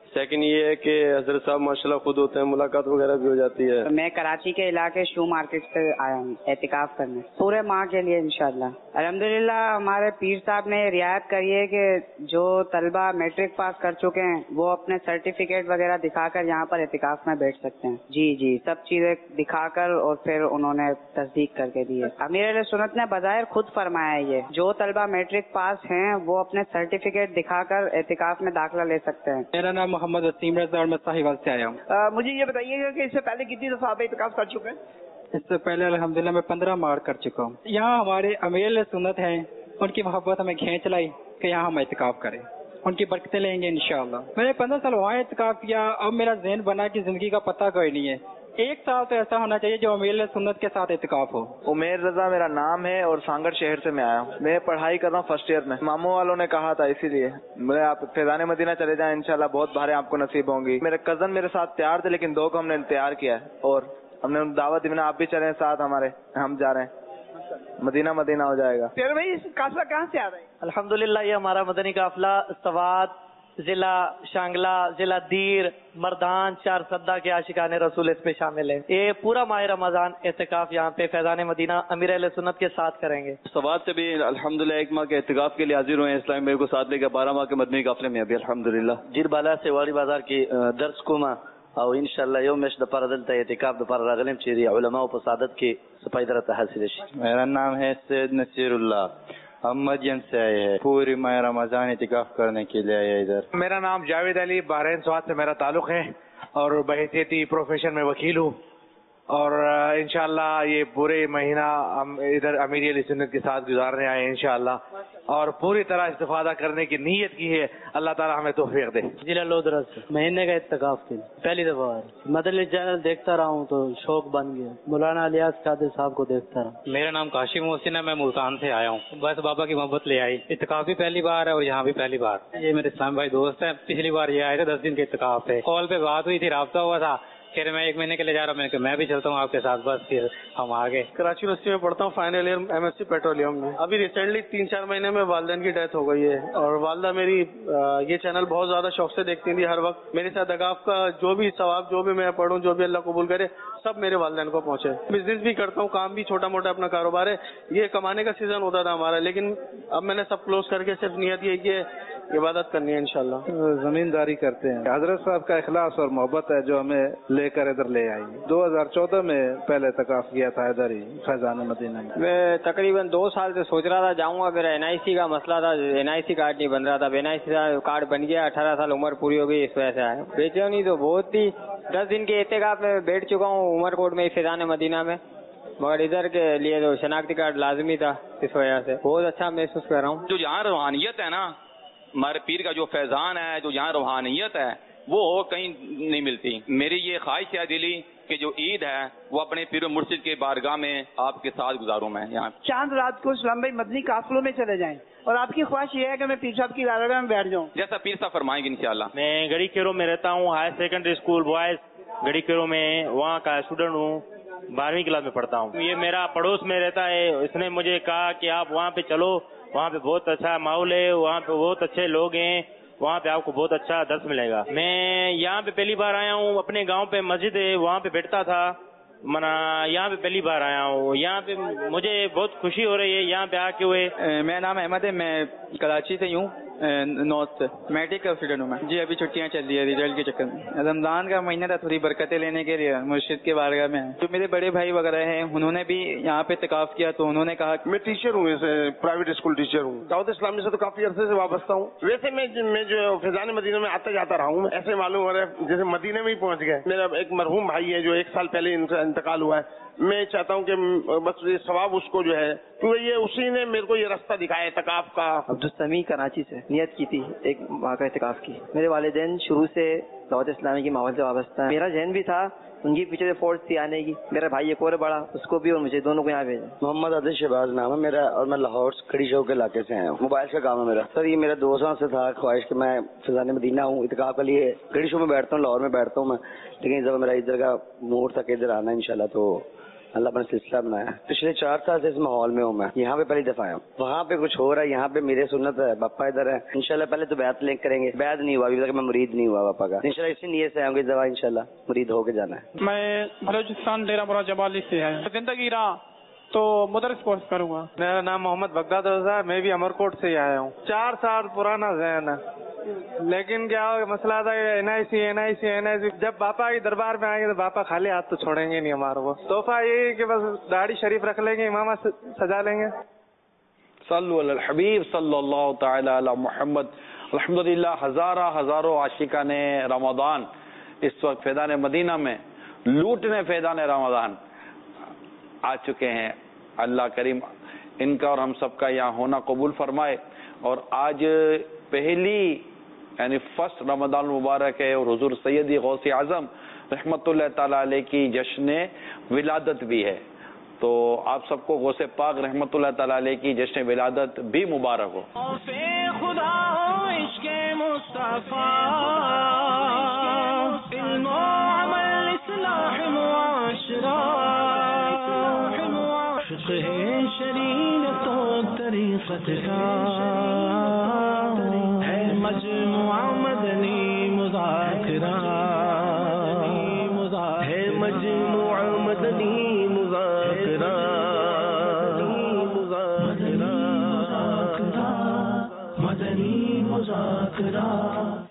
سیکنڈ یہ ہے کہ حضرت صاحب ماشاءاللہ خود ہوتے ہیں, ملاقات وغیرہ بھی ہو جاتی ہے. میں کراچی کے علاقے شو مارکیٹ سے آیا ہوں اعتکاف کرنے پورے ماہ کے لیے انشاءاللہ. الحمدللہ ہمارے پیر صاحب نے رعایت کری ہے کہ جو طلبہ میٹرک پاس کر چکے ہیں وہ اپنے سرٹیفکیٹ وغیرہ دکھا کر یہاں پر اعتکاف میں بیٹھ سکتے ہیں. جی جی سب چیزیں دکھا کر اور پھر انہوں نے تصدیق کر کے دی ہے. امیر اہل سنت نے بظاہر خود فرمایا ہے یہ جو طلبہ میٹرک پاس ہیں وہ اپنے سرٹیفکیٹ دکھا کر اعتکاف میں داخلہ لے سکتے ہیں. میرا نام محمد وسیم رضا اور میں ساہیوال سے آیا ہوں. مجھے یہ بتائیے گا کہ اس سے پہلے کتنی دفعہ آپ اعتکاف کر چکے ہیں؟ اس سے پہلے الحمدللہ میں پندرہ مار کر چکا ہوں. یہاں ہمارے امیر سنت ہیں, ان کی محبت ہمیں کھینچ لائی کہ یہاں ہم اعتکاف کریں, ان کی برکتیں لیں گے انشاءاللہ. میں نے پندرہ سال وہاں اعتکاف کیا, اب میرا ذہن بنا کہ زندگی کا پتہ کوئی نہیں ہے. ایک سال تو ایسا ہونا چاہیے جو امیر سنت کے ساتھ اعتکاف ہو. عمیر رضا میرا نام ہے اور سانگڑ شہر سے میں آیا ہوں. میں پڑھائی کر رہا ہوں فرسٹ ایئر میں. ماموں والوں نے کہا تھا اسی لیے میں آپ فیضان مدینہ چلے جائیں, انشاءاللہ بہت بھاریں آپ کو نصیب ہوں گی. میرے کزن میرے ساتھ تیار تھے لیکن دو کو ہم نے تیار کیا ہے اور ہم نے دعوت دی, آپ بھی چلیں ساتھ ہمارے, ہم جا رہے ہیں مدینہ مدینہ ہو جائے گا. پھر بھائی قافلہ کہاں سے آ رہا ہے؟ الحمدللہ یہ ہمارا مدنی قافلہ سوات, ضلع شانگلہ, ضلع دیر, مردان, چار سدہ کے عاشقان رسول اس پہ شامل ہے. یہ پورا ماہ رمضان اعتکاف یہاں پہ فیضان مدینہ امیر اہل سنت کے ساتھ کریں گے. سوات سے بھی الحمدللہ ایک ماہ کے اعتکاف کے لیے حاضر ہوئے ہیں. اسلام میرے کو ساتھ لے کے بارہ ماہ کے مدنی قافلے میں ابھی الحمدللہ. جیر بالا سے والی بازار کی درس کوما او انشاءاللہ یوم مش د پر دلته اعتکاف د پر راغلم چې علماء په سعادت کې سپایدره تحصیل شي. میرا نام ہے سید نصیر اللہ, ہم مدین سے آئے ہیں, پوری ماہ رمضان اعتکاف کرنے کے لیے آئے ادھر. میرا نام جاوید علی, بحرین سوات سے میرا تعلق ہے اور بحیثیتی پروفیشن میں وکیل ہوں اور انشاءاللہ یہ پورے مہینہ ہم ادھر امیر علی سنت کے ساتھ گزارنے آئے ہیں انشاءاللہ اور پوری طرح استفادہ کرنے کی نیت کی ہے. اللہ تعالیٰ ہمیں توفیق دے. ضلع لودھرا سے مہینے کا اعتکاف کے پہلی دفعہ مدنی چینل دیکھتا رہا ہوں تو شوق بن گیا. مولانا الیاس قادری صاحب کو دیکھتا رہا. میرا نام کاشم محسن ہے, میں ملتان سے آیا ہوں. بس بابا کی محبت لے آئی. اعتکاف بھی پہلی بار ہے اور یہاں بھی پہلی بار. یہ میرے اسلام بھائی دوست ہیں, پچھلی بار یہ آئے تھے دس دن کے اعتکاف پہ. کال پہ بات ہوئی تھی, رابطہ ہوا تھا, کہ میں ایک مہینے کے لیے جا رہا ہوں. میں نے کہا میں بھی چلتا ہوں آپ کے ساتھ. بس پھر ہم آگے. کراچی یونیورسٹی میں پڑھتا ہوں, final year M S C petroleum میں. ابھی ریسنٹلی تین چار مہینے میں والدین کی ڈیتھ ہو گئی ہے اور والدہ میری یہ چینل بہت زیادہ شوق سے دیکھتی تھی. ہر وقت میرے ساتھ اعتکاف کا جو بھی ثواب جو بھی میں پڑھوں جو بھی اللہ قبول کرے سب میرے والدین کو پہنچے. بزنس بھی کرتا ہوں, کام بھی چھوٹا موٹا اپنا کاروبار ہے. یہ کمانے کا سیزن ہوتا تھا ہمارا, لیکن اب میں نے سب کلوز کر کے صرف نیت یہ کہ عبادت کرنی ہے انشاءاللہ. زمینداری کرتے ہیں. حضرت صاحب کا اخلاص اور محبت ہے جو ہمیں لے کر ادھر لے آئی. دو ہزار چودہ میں پہلے اعتکاف کیا تھا ادھر ہی فیضان مدینہ میں. میں تقریباً دو سال سے سوچ رہا تھا جاؤں گا, میرا این آئی سی کا مسئلہ تھا, این آئی سی کارڈ نہیں بن رہا تھا. این آئی سی کارڈ بن گیا, اٹھارہ سال عمر پوری ہو گئی, اس وجہ سے آیا. بیچے نہیں تو بہت ہی دس دن کے اعتکاف میں بیٹھ چکا ہوں عمر کوٹ میں فیضان مدینہ میں, مگر ادھر کے لیے تو شناختی کارڈ لازمی تھا, اس وجہ سے بہت اچھا محسوس کر رہا ہوں. جو یہاں روحانیت ہے نا, ہمارے پیر کا جو فیضان ہے, جو یہاں روحانیت ہے وہ کہیں نہیں ملتی. میری یہ خواہش ہے دلی کہ جو عید ہے وہ اپنے پیر و مرشد کے بارگاہ میں آپ کے ساتھ گزاروں. میں یہاں چاند رات کو اسلام بھائی مدنی قافلوں میں چلے جائیں اور آپ کی خواہش یہ ہے کہ میں پیر صاحب کی بارگاہ میں بیٹھ جاؤں جیسا پیر صاحب فرمائیں گے انشاءاللہ. میں گڑی کیرو میں رہتا ہوں, ہائر سیکنڈری اسکول بوائز گڑی کیرو میں, وہاں کا اسٹوڈنٹ ہوں, بارہویں کلاس میں پڑھتا ہوں. یہ میرا پڑوس میں رہتا ہے, اس نے مجھے کہا کہ آپ وہاں پہ چلو, وہاں پہ بہت اچھا ماحول ہے, وہاں پہ بہت اچھے لوگ ہیں, وہاں پہ آپ کو بہت اچھا درس ملے گا. میں یہاں پہ پہلی بار آیا ہوں, اپنے گاؤں پہ مسجد ہے وہاں پہ بیٹھتا تھا, منا یہاں پہ پہلی بار آیا ہوں. یہاں پہ مجھے بہت خوشی ہو رہی ہے یہاں پہ آ کے ہوئے. میرا نام احمد ہے, میں کراچی سے ہوں, نارتھ سے. میٹرک کا اسٹوڈنٹ ہوں میں. جی ابھی چھٹیاں چل رہی ہے ریزلٹ کے چکر میں. رمضان کا مہینہ تھا, تھوڑی برکتیں لینے کے لیے مرشد کے بارگاہ میں. جو میرے بڑے بھائی وغیرہ ہیں انہوں نے بھی یہاں پہ اعتکاف کیا تو انہوں نے کہا. میں ٹیچر ہوں, پرائیویٹ اسکول ٹیچر ہوں. دعوت اسلامی سے تو کافی عرصے سے وابستہ ہوں. ویسے میں میں جو فیضان مدینہ میں آتا جاتا رہا ہوں, ایسے معلوم ہو رہا ہے جیسے مدینہ میں ہی پہنچ گئے. میرا ایک مرحوم بھائی ہے جو ایک سال پہلے انتقال ہوا ہے. میں چاہتا ہوں کہ بس یہ ثواب اس کو جو ہے, کیونکہ یہ اسی نے میرے کو یہ راستہ دکھایا اعتکاف کا. عبدالسمیع کراچی سے نیت کی تھی ایک ماہ کا اعتکاف کی. میرے والدین شروع سے دعوت اسلامی کی ماحول سے وابستہ ہے. میرا ذہن بھی تھا, ان کی پیچھے سے فورس تھی آنے کی. میرا بھائی ایک اور بڑا, اس کو بھی اور مجھے دونوں کو یہاں بھیجا. محمد عادل شہباز نام ہے میرا اور میں لاہور کھڑی چوک کے علاقے سے آیا ہوں. موبائل کا کام ہے میرا. سر یہ میرا دو سال سے تھا خواہش کہ میں فیضان مدینہ ہوں, اعتکاف کے لیے گھڑی شو میں بیٹھتا ہوں, لاہور میں بیٹھتا ہوں میں, لیکن جب میرا ادھر کا موڈ تھا کہ ادھر آنا انشاءاللہ تو اللہ نے سلسلہ بنایا. پچھلے چار سال سے اس ماحول میں ہوں میں. یہاں پہ پہلی دفعہ آیا ہوں. وہاں پہ کچھ ہو رہا ہے, یہاں پہ میرے سنت ہے, باپا ادھر ہے. انشاءاللہ پہلے تو بیعت لنک کریں گے. بیعت نہیں ہوا ابھی تک, میں مرید نہیں ہوا باپا کا. انشاءاللہ اسی نیت سے آؤں گی دفعہ, انشاءاللہ مرید ہو کے جانا ہے. میں بلوچستان ڈیرہ برا جبالی سے ہے. زندگی رہا تو مدرس کورس کروں گا. میرا نام محمد بغداد رضا ہے, میں بھی امرکوٹ سے ہی آیا ہوں. چار سال پرانا ذہن ہے, لیکن کیا مسئلہ تھا کہ N I C N I C N I C جب باپا کے دربار میں آئیں گے تو باپا خالی ہاتھ تو چھوڑیں گے نہیں ہمارے کو. تحفہ یہی کہ بس داڑھی شریف رکھ لیں گے, امامہ سجا لیں گے. صلو علی الحبیب صلی اللہ تعالی علی محمد. الحمدللہ ہزارہ ہزاروں عاشقان رمضان اس وقت فیضان مدینہ میں لوٹنے فیضان رمضان آ چکے ہیں. اللہ کریم ان کا اور ہم سب کا یہاں ہونا قبول فرمائے. اور آج پہلی یعنی فرسٹ رمضان المبارک ہے, اور حضور سیدی غوث اعظم رحمت اللہ تعالی علیہ کی جشن ولادت بھی ہے. تو آپ سب کو غوث پاک رحمت اللہ تعالی علیہ کی جشن ولادت بھی مبارک ہو. خدا عشق مصطفیٰ علم و عمل اصلاح معاشرہ فقہ شریعت و طریقت کا ہے مجموعہ مدنی مذاکرہ ہے مجموعہ مدنی مذاکرہ مدنی مذاکرہ